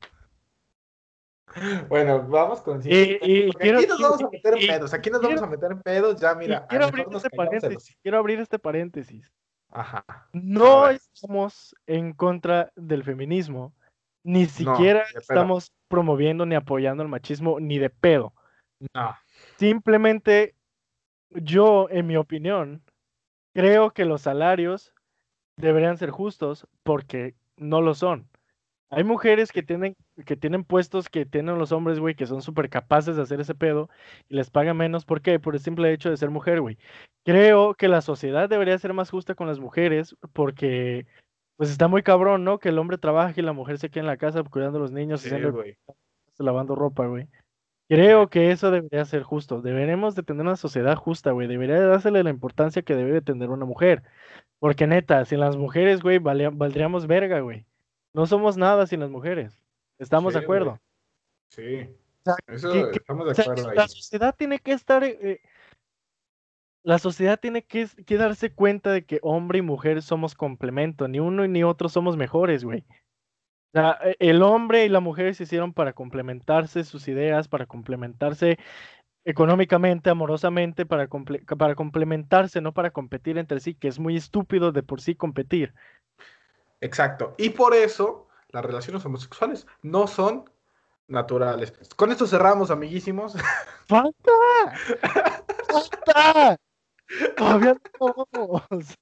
Bueno, vamos con el siguiente Y, tema, y porque quiero, aquí nos y, vamos a meter en y- pedos. Aquí y nos vamos quiero, a meter en pedos. Ya, y mira, a quiero abrir mejor nos este callamos el paréntesis. hocico. Quiero abrir este paréntesis. Ajá. A No ver. estamos en contra del feminismo, Ni siquiera de pedo. estamos promoviendo ni apoyando el machismo, ni de pedo. No. Simplemente yo, en mi opinión, creo que los salarios deberían ser justos porque no lo son. Hay mujeres que tienen, que tienen puestos que tienen los hombres, güey, que son súper capaces de hacer ese pedo y les pagan menos. ¿Por qué? Por el simple hecho de ser mujer, güey. Creo que la sociedad debería ser más justa con las mujeres porque, pues está muy cabrón, ¿no? Que el hombre trabaje y la mujer se quede en la casa cuidando a los niños, Sí, haciendo, güey. lavando ropa, güey. Sí. Creo que eso debería ser justo. Deberemos de tener una sociedad justa, güey. Debería de dársele la importancia que debe de tener una mujer. Porque neta, sin las mujeres, güey, valía- valdríamos verga, güey. No somos nada sin las mujeres. ¿Estamos de Sí, güey. acuerdo? Sí. O sea, Eso que, que- estamos o de sea, acuerdo la ahí. sociedad tiene que estar, eh, eh, la sociedad tiene que, que darse cuenta de que hombre y mujer somos complemento. Ni uno ni otro somos mejores, güey. O sea, e- el hombre y la mujer se hicieron para complementarse sus ideas, para complementarse económicamente, amorosamente, para, comple- para complementarse, no para competir entre sí, que es muy estúpido de por sí competir. Exacto. Y por eso las relaciones homosexuales no son naturales. Con esto cerramos, amiguísimos. ¡Falta! ¡Falta! Todavía no vamos.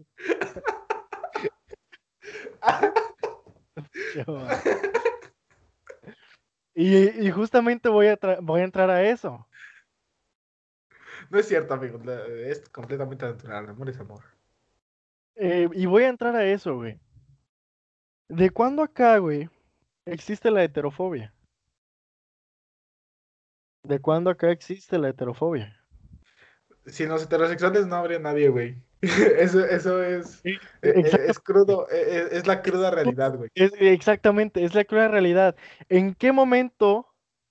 Qué va. Y, y justamente voy a, tra- voy a entrar a eso. No es cierto, amigos. la- Es completamente natural. Amor es amor. Eh, y voy a entrar a eso, güey. ¿De cuándo acá, güey, existe la heterofobia? ¿De cuándo acá existe la heterofobia? Sin los heterosexuales no habría nadie, güey. Eso, eso es, Sí, eh, eh, es exactamente. crudo, eh, eh, es la cruda realidad, güey. Es- exactamente, es la cruda realidad. ¿En qué momento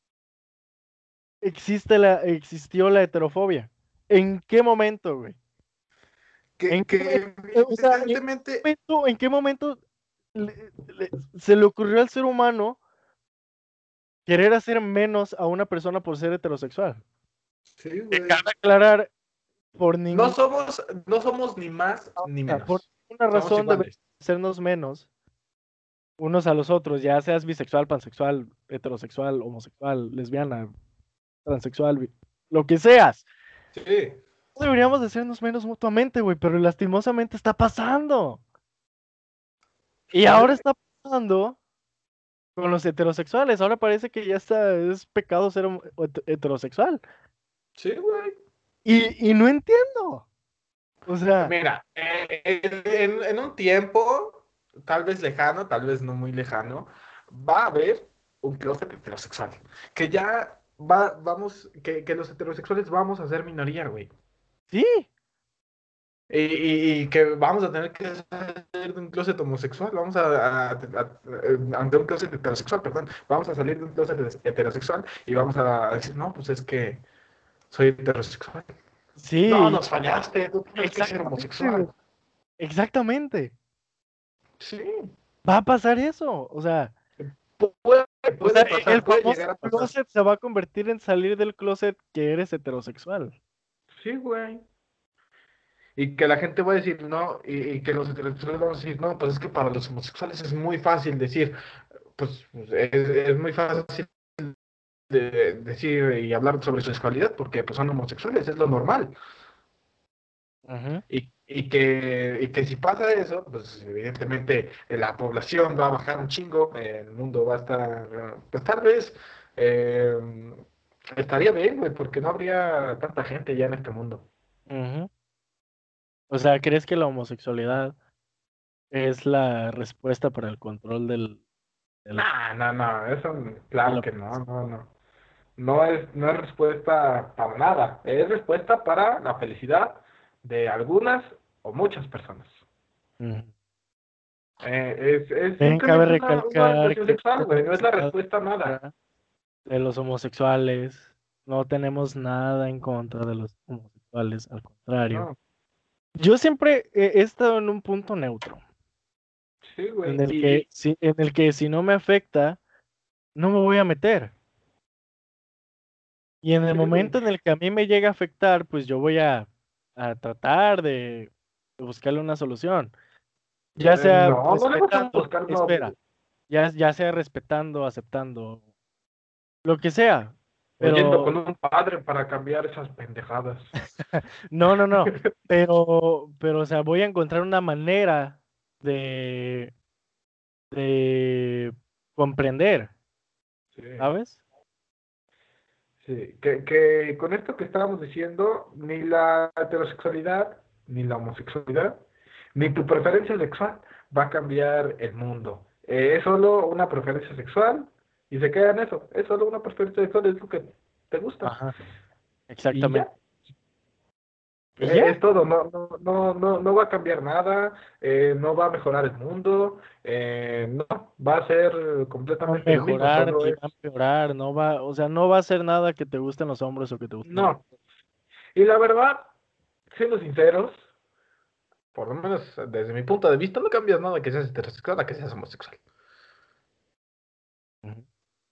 existe la, existió la heterofobia? ¿En qué momento, güey? ¿En Que, qué, que eh, o sea, ¿en qué evidentemente, momento, en qué momento le- le- se le ocurrió al ser humano querer hacer menos a una persona por ser heterosexual? sí, Que güey. cabe aclarar, por No ninguna, somos, no somos ni más ni por menos. ninguna Somos razón debe iguales. hacernos menos unos a los otros, ya seas bisexual, pansexual, heterosexual, homosexual, lesbiana, transexual, bi- lo que seas. Sí. No deberíamos de hacernos menos mutuamente, güey, pero lastimosamente está pasando. Y Sí. ahora está pasando con los heterosexuales. Ahora parece que ya está, es pecado ser homo- het- heterosexual. Sí, güey. Y, y no entiendo. O sea, Mira, eh, en, en un tiempo, tal vez lejano, tal vez no muy lejano, va a haber un closet heterosexual. Que ya va, vamos, que, que los heterosexuales vamos a ser minoría, güey. sí, Y, y- y que vamos a tener que salir de un closet homosexual, vamos a, a, a- a- de un closet heterosexual, perdón, vamos a salir de un closet heterosexual y vamos a decir, no, pues es que soy heterosexual. No, sí, nos fallaste, tú tienes que ser exactamente, güey, homosexual. exactamente. Sí, Va a pasar eso. O sea, puede, o sea, puede e- el pasar, puede famoso llegar a pasar. closet se va a convertir en salir del closet que eres heterosexual. Sí, güey. Y que la gente va a decir, no, y, y que los heterosexuales van a decir, no, pues es que para los homosexuales es muy fácil decir, pues pues, es, es muy fácil de decir y hablar sobre su sexualidad porque pues son homosexuales, es lo normal. Ujú. Y, y que, y que si pasa eso, pues evidentemente eh, la población va a bajar un chingo, eh, el mundo va a estar, eh, pues tal vez eh, estaría bien, güey, porque no habría tanta gente ya en este mundo. Ujú. O sea, ¿crees que la homosexualidad es la respuesta para el control del, del- No, no, no, eso de claro la... que no, no, no. No es, no es respuesta para nada, es respuesta para la felicidad de algunas o muchas personas. Ujú. Eh, es, es También cabe simplemente una, una recalcar orientación que no sexual, güey, no es tenemos la nada respuesta a en nada. contra de los homosexuales, no tenemos nada en contra de los homosexuales, al contrario. No, Yo siempre he he estado en un punto neutro, sí, en güey. el Y, que y- si, en el que si no me afecta, no me voy a meter. Y en el sí, güey. momento en el que a mí me llega a afectar, pues yo voy a, a tratar de, de buscarle una solución. Ya Eh, sea no, no le vas a respetando, buscar, no. espera, Ya, ya sea respetando, aceptando, lo que sea. O yendo con Pero, un padre para cambiar esas pendejadas. no, no, no. Pero, pero, o sea, voy a encontrar una manera de, de comprender, Sí, ¿sabes? sí. Que, que con esto que estábamos diciendo, ni la heterosexualidad, ni la homosexualidad, ni tu preferencia sexual va a cambiar el mundo. Eh, es solo una preferencia sexual y se queda en eso. Es solo una preferencia sexual, es lo que te gusta. Ajá, Y ya. exactamente. ¿Y Eh, ya? Es todo, no, no, no, no, no va a cambiar nada, eh, no va a mejorar el mundo, eh, no, va a ser No va a completamente lo mismo, mejorar solo ni es, va a empeorar, no va, o sea, no va a ser nada que te gusten los hombres o que te gusten las no. Y la verdad, siendo sinceros, por lo menos desde mi punto de vista, no cambias nada que seas heterosexual a que seas homosexual. mujeres.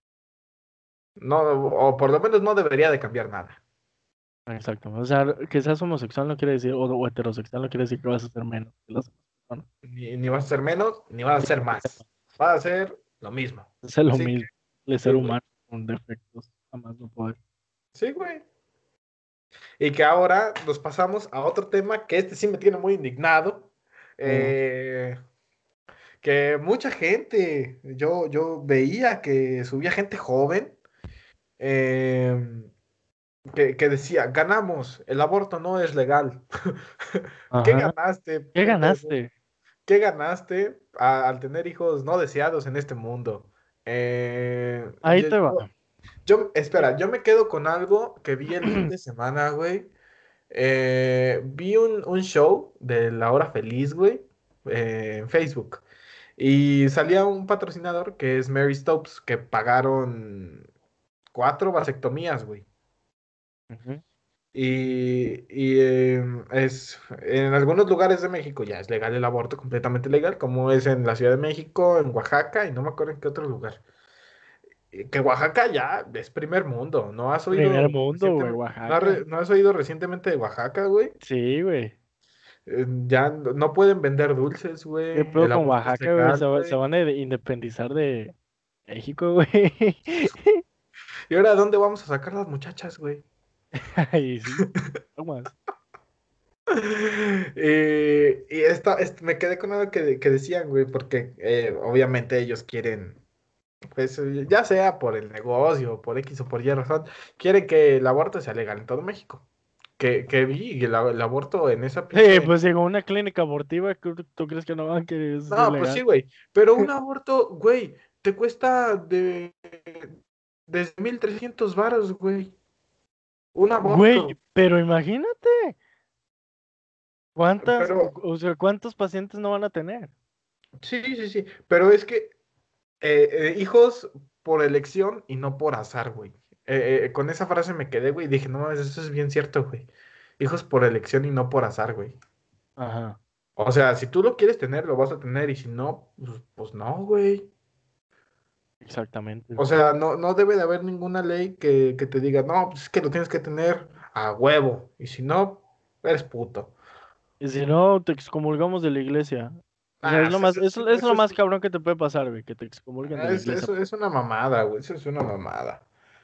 No, o por lo menos no debería de cambiar nada. Exacto. O sea, que seas homosexual no quiere decir, o, o heterosexual no quiere decir que vas a ser menos que las otras personas. Ni, ni vas a ser menos, ni vas a ser más. Va a ser lo mismo. Es lo Así que, mismo. El sí, ser güey. humano con defectos, jamás no poder. Sí, güey. Y que ahora nos pasamos a otro tema que este sí me tiene muy indignado. Mm. Eh, que mucha gente, yo, yo veía que subía gente joven eh, que, que decía, ganamos, el aborto no es legal. ¿Qué Ajá. ganaste, ¿Qué pendejo? ganaste? ¿Qué ganaste a- al tener hijos no deseados en este mundo? Eh, Ahí yo, te va. yo- yo- espera, yo me quedo con algo que vi el fin de semana, güey. Eh, vi un, un show de La Hora Feliz, güey, eh, en Facebook. Y salía un patrocinador que es Mary Stopes, que pagaron cuatro vasectomías, güey. Ujú. Y, y, em, es en algunos lugares de México ya es legal el aborto, completamente legal, como es en la Ciudad de México, en Oaxaca y no me acuerdo en qué otro lugar. Y que Oaxaca ya es primer mundo. ¿No has Primer oído mundo, güey, recientemente, no has, Oaxaca. re- no has oído recientemente de Oaxaca, güey? Sí, güey. Eh, ya no no pueden vender dulces, ¿Qué güey. pedo El con aborto es Oaxaca, güey? legal, Se, va- se güey. van a independizar de México, güey. ¿Y ahora dónde vamos a sacar las muchachas, güey? Ay, sí. No más. Eh, y esta, est- me quedé con algo que, que decían, güey, porque eh, obviamente ellos quieren, pues eh, ya sea por el negocio, por X o por Y razón, quieren que el aborto sea legal en todo México. Que, que vi el, el aborto en esa Sí, pinche... pues llegó una clínica abortiva, ¿tú tú crees que no van a querer eso No, pues sí, legal? güey, pero un aborto, güey, te cuesta de desde mil trescientos varos, güey. Un Güey, aborto. pero imagínate, ¿cuántas, Pero, o sea, cuántos pacientes no van a tener? sí, sí, sí, pero es que eh, eh, hijos por elección y no por azar, güey. Eh, eh, con esa frase me quedé, güey, y dije, no mames, eso es bien cierto, güey. Hijos por elección y no por azar, güey. Ajá, O sea, si tú lo quieres tener, lo vas a tener, y si no, pues, pues no, güey. exactamente, O güey. sea, no, no debe de haber ninguna ley que, que te diga, no, pues es que lo tienes que tener a huevo, y si no, eres puto. Y si no, te excomulgamos de la iglesia. O sea, Ah, es lo eso, más, eso, eso, es eso lo es, más cabrón que te puede pasar, güey, que te excomulguen de la es, iglesia. eso es una mamada, güey, eso es una mamada.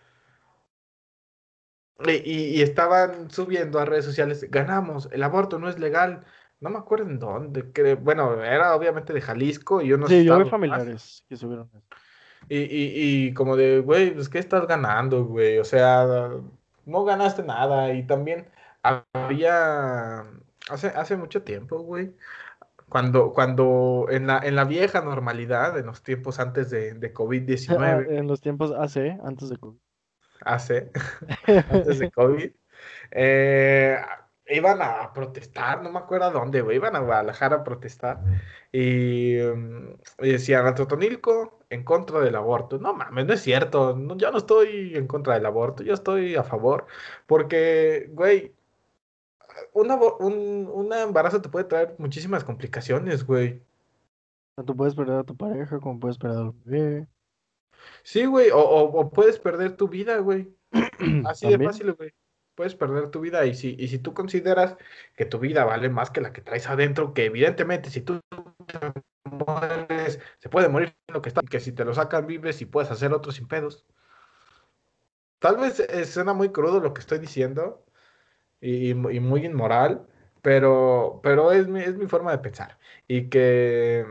Y, y- y estaban subiendo a redes sociales, ganamos, el aborto no es legal. No me acuerdo en dónde, que, bueno, era obviamente de Jalisco y unos Sí, yo vi estados más. familiares que subieron eso. Y, y, y como de, güey, pues ¿qué estás ganando, güey? O sea, no ganaste nada. Y también había, hace, hace mucho tiempo, güey, cuando, cuando en la, en la vieja normalidad, en los tiempos antes de, de covid Ah, diecinueve en los tiempos A C, antes de COVID. hace, antes de COVID. Eh, iban a protestar, no me acuerdo a dónde, güey, iban a Guadalajara a protestar y, mm, y decían a Totonilco en contra del aborto. No mames, no es cierto, no, yo no estoy en contra del aborto, yo estoy a favor, porque, güey, un, abo- un, un embarazo te puede traer muchísimas complicaciones, güey. Tanto puedes perder a tu pareja como puedes perder al bebé. Sí, güey, o, o, o puedes perder tu vida, güey. Así de También. fácil, güey. Puedes perder tu vida y si, y si tú consideras que tu vida vale más que la que traes adentro, que evidentemente si tú te mueres es, se puede morir lo que está, que si te lo sacan vives y puedes hacer otro sin pedos. Tal vez eh, suena muy crudo lo que estoy diciendo y, y muy inmoral, pero, pero es mi, es mi forma de pensar. Y que,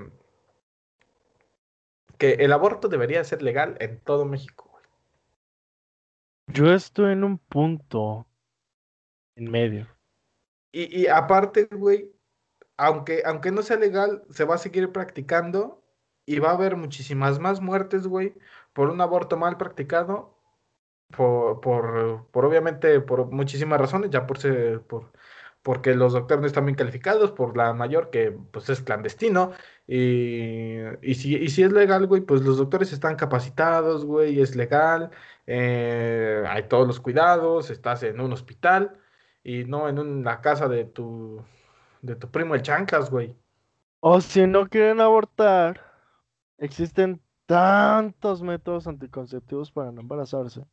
que el aborto debería ser legal en todo México, güey. Yo estoy en un punto en medio. Y, y aparte, güey, aunque, aunque no sea legal, se va a seguir practicando y va a haber muchísimas más muertes, güey, por un aborto mal practicado, por, por, por obviamente, por muchísimas razones, ya por ser, por, porque los doctores no están bien calificados, por la mayor que pues es clandestino, y, y si, y si es legal, güey, pues los doctores están capacitados, güey, es legal, eh, hay todos los cuidados, estás en un hospital y no en una casa de tu, de tu primo el chanclas, güey. O si no quieren abortar, existen tantos métodos anticonceptivos para no embarazarse.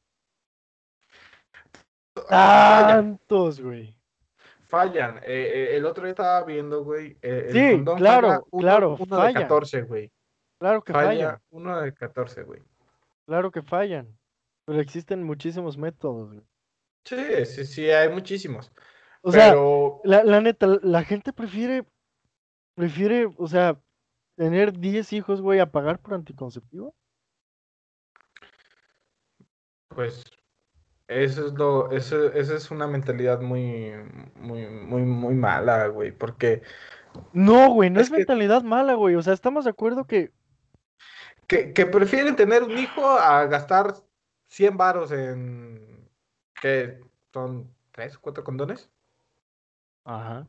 Fallan, Tantos, güey. fallan. Eh, eh, el otro día estaba viendo, güey, eh, el Sí, condón falla claro, uno, claro, uno de fallan. catorce, güey. Claro que fallan. Falla uno de catorce, güey. Claro que fallan. Pero existen muchísimos métodos, güey. Sí, sí, sí, hay muchísimos. O sea, Pero, la, la neta, la gente prefiere, prefiere, o sea, tener diez hijos, güey, a pagar por anticonceptivo. pues, eso es lo, eso, esa es una mentalidad muy, muy, muy, muy mala, güey. Porque No, güey, no es es que, mentalidad mala, güey. O sea, estamos de acuerdo que que, que prefieren tener un hijo a gastar cien varos en, ¿qué? ¿Son tres, cuatro condones? ajá.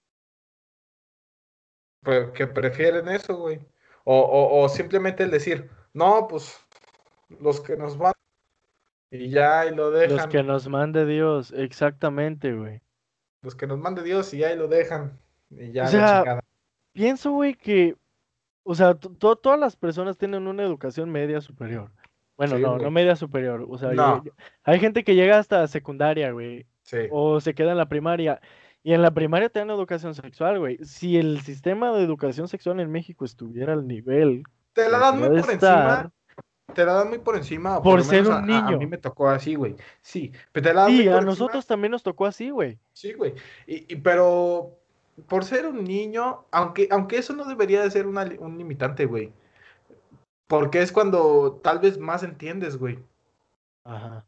Pues que prefieren eso, güey. O, o, o simplemente el decir, no, pues los que nos van y ya y lo Los que dejan. nos mande Dios, exactamente, güey. Los que nos mande Dios y ya y lo dejan. Y O ya la sea, chingada. pienso, güey, que, o sea, to- to- todas las personas tienen una educación media superior. Bueno, Sí, no, no güey. media superior. O sea, No, llega- hay gente que llega hasta secundaria, güey. sí. O se queda en la primaria. Y en la primaria te dan educación sexual, güey. Si el sistema de educación sexual en México estuviera al nivel Te que la dan muy debería de por encima. estar, Te la dan muy por encima, o por por lo ser menos a, un a- a mí niño. me tocó así, güey. Sí, pero te la dan muy Sí, a por encima. nosotros también nos tocó así, güey. Sí, güey. Y, y- pero por ser un niño, aunque, aunque eso no debería de ser una li- un limitante, güey. Porque es cuando tal vez más entiendes, güey. Ajá.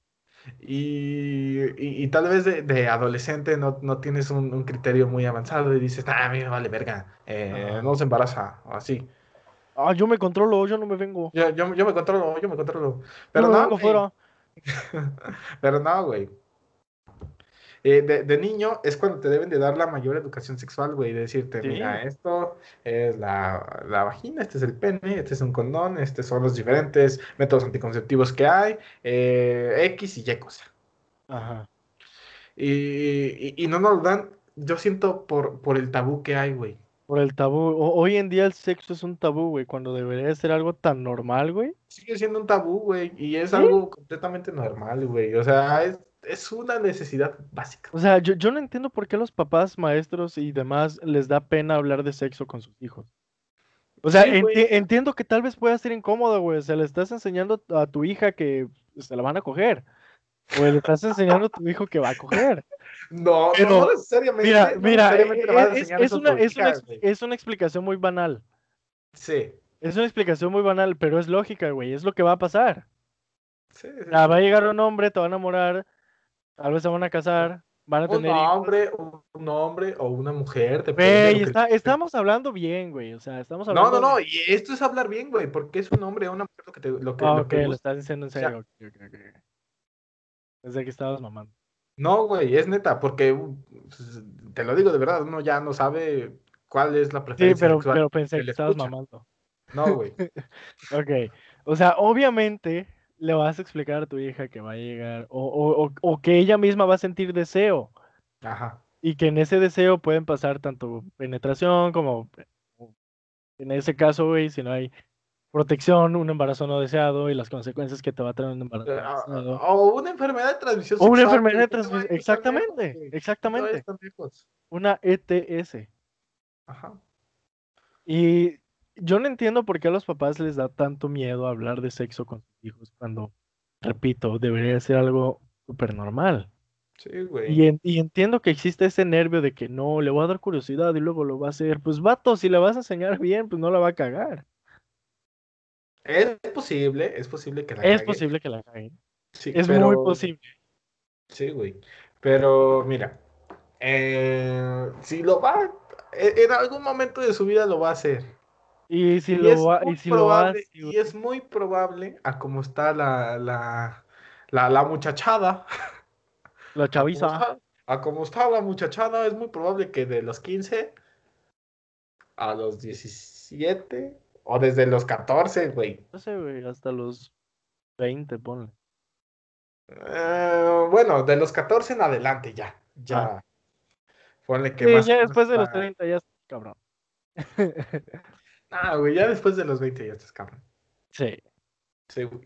Y, y- y tal vez de, de adolescente no, no tienes un, un criterio muy avanzado y dices, ah, a mí me vale verga, eh, Ajá. no se embaraza, o así. Ah, yo me controlo, yo no me vengo. Yo, yo, yo me controlo, yo me controlo. Yo Pero me no, vengo güey. fuera. Pero no, güey. Eh, de, de niño es cuando te deben de dar la mayor educación sexual, güey. De decirte, Sí. mira, esto es la, la vagina, este es el pene, este es un condón, estos son los diferentes métodos anticonceptivos que hay, eh, X y Y cosa. Ajá. Y, y, y no nos lo dan, yo siento por, por el tabú que hay, güey. Por el tabú. O- hoy en día el sexo es un tabú, güey, cuando debería ser algo tan normal, güey. Sigue siendo un tabú, güey, y es Sí. algo completamente normal, güey. O sea, es, es una necesidad básica. O sea, yo, yo no entiendo por qué los papás, maestros y demás les da pena hablar de sexo con sus hijos. O sea, Sí, güey. enti- entiendo que tal vez pueda ser incómodo, güey. O sea, le estás enseñando a tu hija que se la van a coger. O le estás enseñando a tu hijo que va a coger. No, no, no Pero, mira, necesariamente, no mira, e- necesariamente le vas e- a es, enseñar es eso a una, tu es una, hija, ex- güey. es una explicación muy banal. Sí, Es una explicación muy banal, pero es lógica, güey. Es lo que va a pasar. sí, O sí, sea, va a sí. llegar un hombre, te va a enamorar, tal vez se van a casar, van a Un tener hijos. hombre, un hombre o una mujer, depende de Güey, lo que está, estamos hablando bien, güey. O sea, estamos No, no, hablando no, de. y esto es hablar bien, güey, porque es un hombre o una mujer lo que te, lo que, Ah, lo ok, que lo gusta. estás diciendo en O sea, serio. Ok, ok, ok. Desde que estabas mamando. no, güey, es neta, porque uh, pues, te lo digo de verdad, uno ya no sabe cuál es la Sí, preferencia pero, sexual pero pensé que que le estabas escucha. mamando. No, güey. Ok. O sea, obviamente le vas a explicar a tu hija que va a llegar, o, o, o, o que ella misma va a sentir deseo. Ajá. Y que en ese deseo pueden pasar tanto penetración como, en ese caso, güey, si no hay protección, un embarazo no deseado y las consecuencias que te va a traer un embarazo Eh, no a- deseado. a- O una enfermedad de transmisión O una sexual, enfermedad güey, de que no transmisión. vayas tan lejos, Exactamente, güey. No te vayas exactamente. tan lejos. Una E T S. Ajá. Y yo no entiendo por qué a los papás les da tanto miedo hablar de sexo con sus hijos cuando, repito, debería ser algo súper normal. Sí, güey. Y, en- y entiendo que existe ese nervio de que no, le voy a dar curiosidad y luego lo va a hacer. Pues vato, si le vas a enseñar bien, pues no la va a cagar. Es posible, es posible que la Es cague. posible que la caguen. Sí, Es muy pero. posible. Sí, güey. Pero mira, eh, si lo va, e- en algún momento de su vida lo va a hacer. Y si Y lo es va, muy y si lo probable, hace, y es güey, muy probable a cómo está la, la, la, la muchachada, la a cómo chaviza, está, a cómo está la muchachada, es muy probable que de los quince a los diecisiete o desde los catorce, güey. no sé, güey, hasta los veinte, ponle. Eh, bueno, de los catorce en adelante ya, Ah, ya, ponle que sí, más o ya menos después de los está. treinta ya está cabrón. Ah, güey, ya después de los veinte ya estás cabrón. Sí. Sí, güey.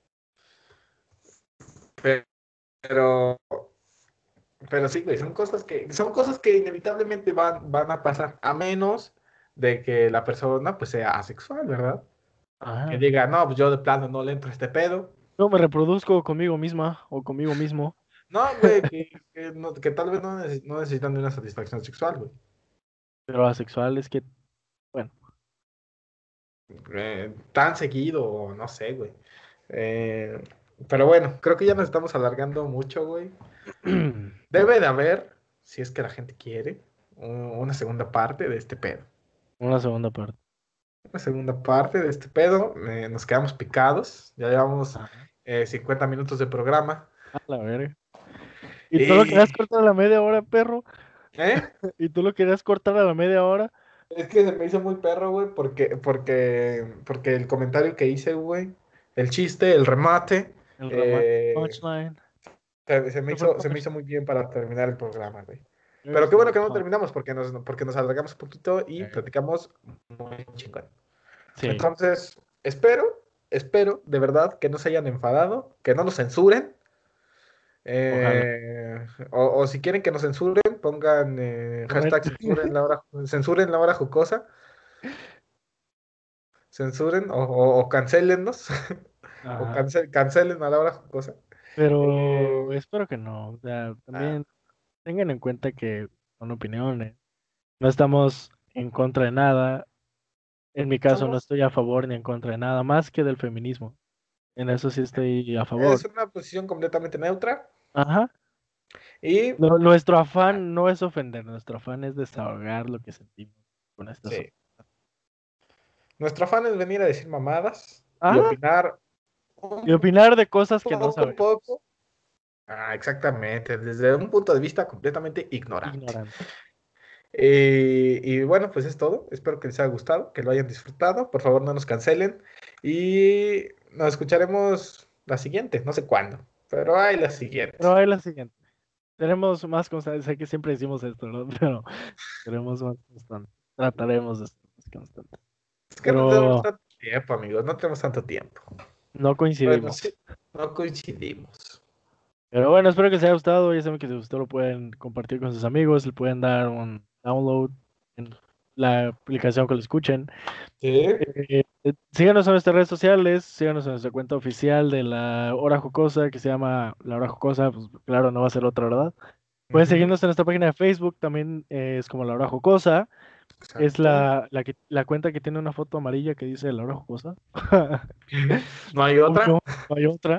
Pero, pero sí, güey, son cosas que, son cosas que inevitablemente van, van a pasar, a menos de que la persona pues sea asexual, ¿verdad? Que Ajá. diga, no, pues yo de plano no le entro a este pedo. Yo me reproduzco conmigo misma o conmigo mismo. No, güey, que, que, no- que tal vez no, neces- no necesitan de una satisfacción sexual, güey. Pero asexual es que, bueno. Eh, tan seguido, o no sé, güey. Eh, pero bueno, creo que ya nos estamos alargando mucho, güey. Debe de haber, si es que la gente quiere, u- una segunda parte de este pedo. Una segunda parte. Una segunda parte de este pedo. Eh, nos quedamos picados. Ya llevamos Ajá. eh, cincuenta minutos de programa. A la verga. ¿Y tú lo Y, querías cortar a la media hora, perro? ¿eh? ¿Y tú lo querías cortar a la media hora? Es que se me hizo muy perro, güey, porque, porque, porque el comentario que hice, güey, el chiste, el remate, El remate, eh, punchline. se, se me ¿Qué fue el hizo, se me hizo punchline? muy bien para terminar el programa, güey. Pero There's qué bueno no que no punch. terminamos porque nos, porque nos alargamos un poquito y Eh, platicamos muy chingón. Sí, Entonces, espero, espero de verdad que no se hayan enfadado, que no nos censuren. ojalá. eh, o, o si quieren que nos censuren, pongan eh, hashtag Comenten. censuren la hora, censuren la hora jocosa, censuren o, o, o cancelennos, o Ajá. cance- cancelen a la hora jocosa. Pero Eh, espero que no. O sea, ah, también tengan en cuenta que son opiniones. No estamos en contra de nada. En mi caso, no somos, estoy a favor ni en contra de nada, más que del feminismo. En eso sí estoy a es favor. una posición completamente neutra Ajá. y No- nuestro ah, afán no es ofender, nuestro afán es desahogar lo que sentimos con este asunto. sí. Nuestro afán es venir a decir mamadas y Ajá. opinar Y un opinar de cosas que no poco, un sabemos. poco. Ah, exactamente, desde un punto de vista completamente ignorante. Ignorante. Eh, y bueno, pues es todo. Espero que les haya gustado, que lo hayan disfrutado. Por favor, no nos cancelen. Y nos escucharemos la siguiente, no sé cuándo, pero hay la siguiente. Pero ahí la siguiente. Tenemos más constancia. Sé que siempre decimos esto, ¿no? Pero tenemos más constante. Trataremos de ser más constantes. Es que no tenemos Pero tanto tiempo, amigos, no tenemos tanto tiempo. no Bueno, coincidimos. sí, no coincidimos. Pero bueno, espero que les haya gustado. Ya saben que si les gustó lo pueden compartir con sus amigos, le pueden dar un download en la aplicación que lo escuchen. Sí, Eh, eh, síganos en nuestras redes sociales, síganos en nuestra cuenta oficial de la Hora Jocosa, que se llama La Hora Jocosa, pues claro, no va a ser otra, ¿verdad? Pueden ujú, seguirnos en nuestra página de Facebook, también eh, es como La Hora Jocosa, es exacto. la, la, que, la cuenta que tiene una foto amarilla que dice La Hora Jocosa. No hay Obvio, otra. no hay otra.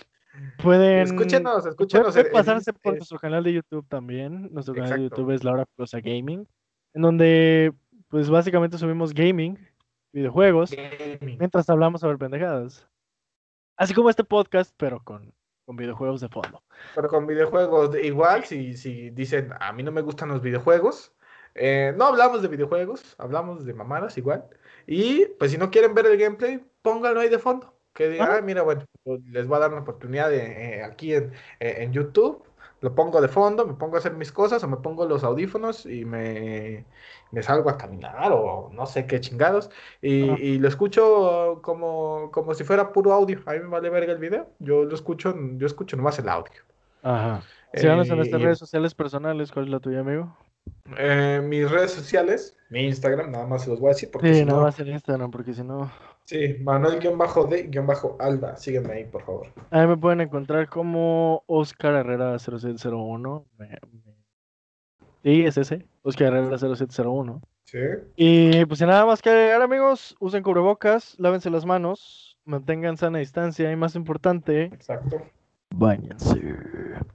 Pueden, Escúchenos, pueden, escúchenos pueden en en pasarse Inst- por eh, nuestro canal de YouTube también. Nuestro canal de exacto. YouTube es La Hora Jocosa Gaming, en donde pues básicamente subimos gaming, videojuegos, Gaming. mientras hablamos sobre pendejadas. Así como este podcast, pero con, con videojuegos de fondo. Pero con videojuegos, de- igual, si, si dicen, a mí no me gustan los videojuegos, eh, no hablamos de videojuegos, hablamos de mamadas igual. Y pues si no quieren ver el gameplay, pónganlo ahí de fondo. Que digan, Ajá, ah, mira, bueno, pues, les voy a dar una oportunidad de, eh, aquí en, eh, en YouTube. Lo pongo de fondo, me pongo a hacer mis cosas o me pongo los audífonos y me, me salgo a caminar o no sé qué chingados. Y, ajá, y lo escucho como, como si fuera puro audio. A mí me vale verga el video. Yo lo escucho, yo escucho nomás el audio. ajá. Síganos en Eh, nuestras y redes sociales personales. ¿Cuál es la tuya, amigo? Eh, mis redes sociales, mi Instagram, nada más se los voy a decir porque Sí, si nada no, más en Instagram, porque si no. sí, Manuel-D-Alba, sígueme ahí, por favor. Ahí me pueden encontrar como Oscar Herrera cero siete cero uno. Me- me- Sí, es ese, Oscar Herrera cero siete cero uno. Sí, Y pues sin nada más que agregar, amigos, usen cubrebocas, lávense las manos, mantengan sana distancia y más importante, exacto. báñense.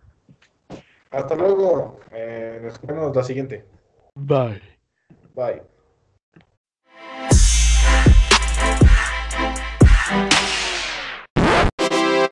Hasta luego. Eh, nos vemos la siguiente. Bye. Bye.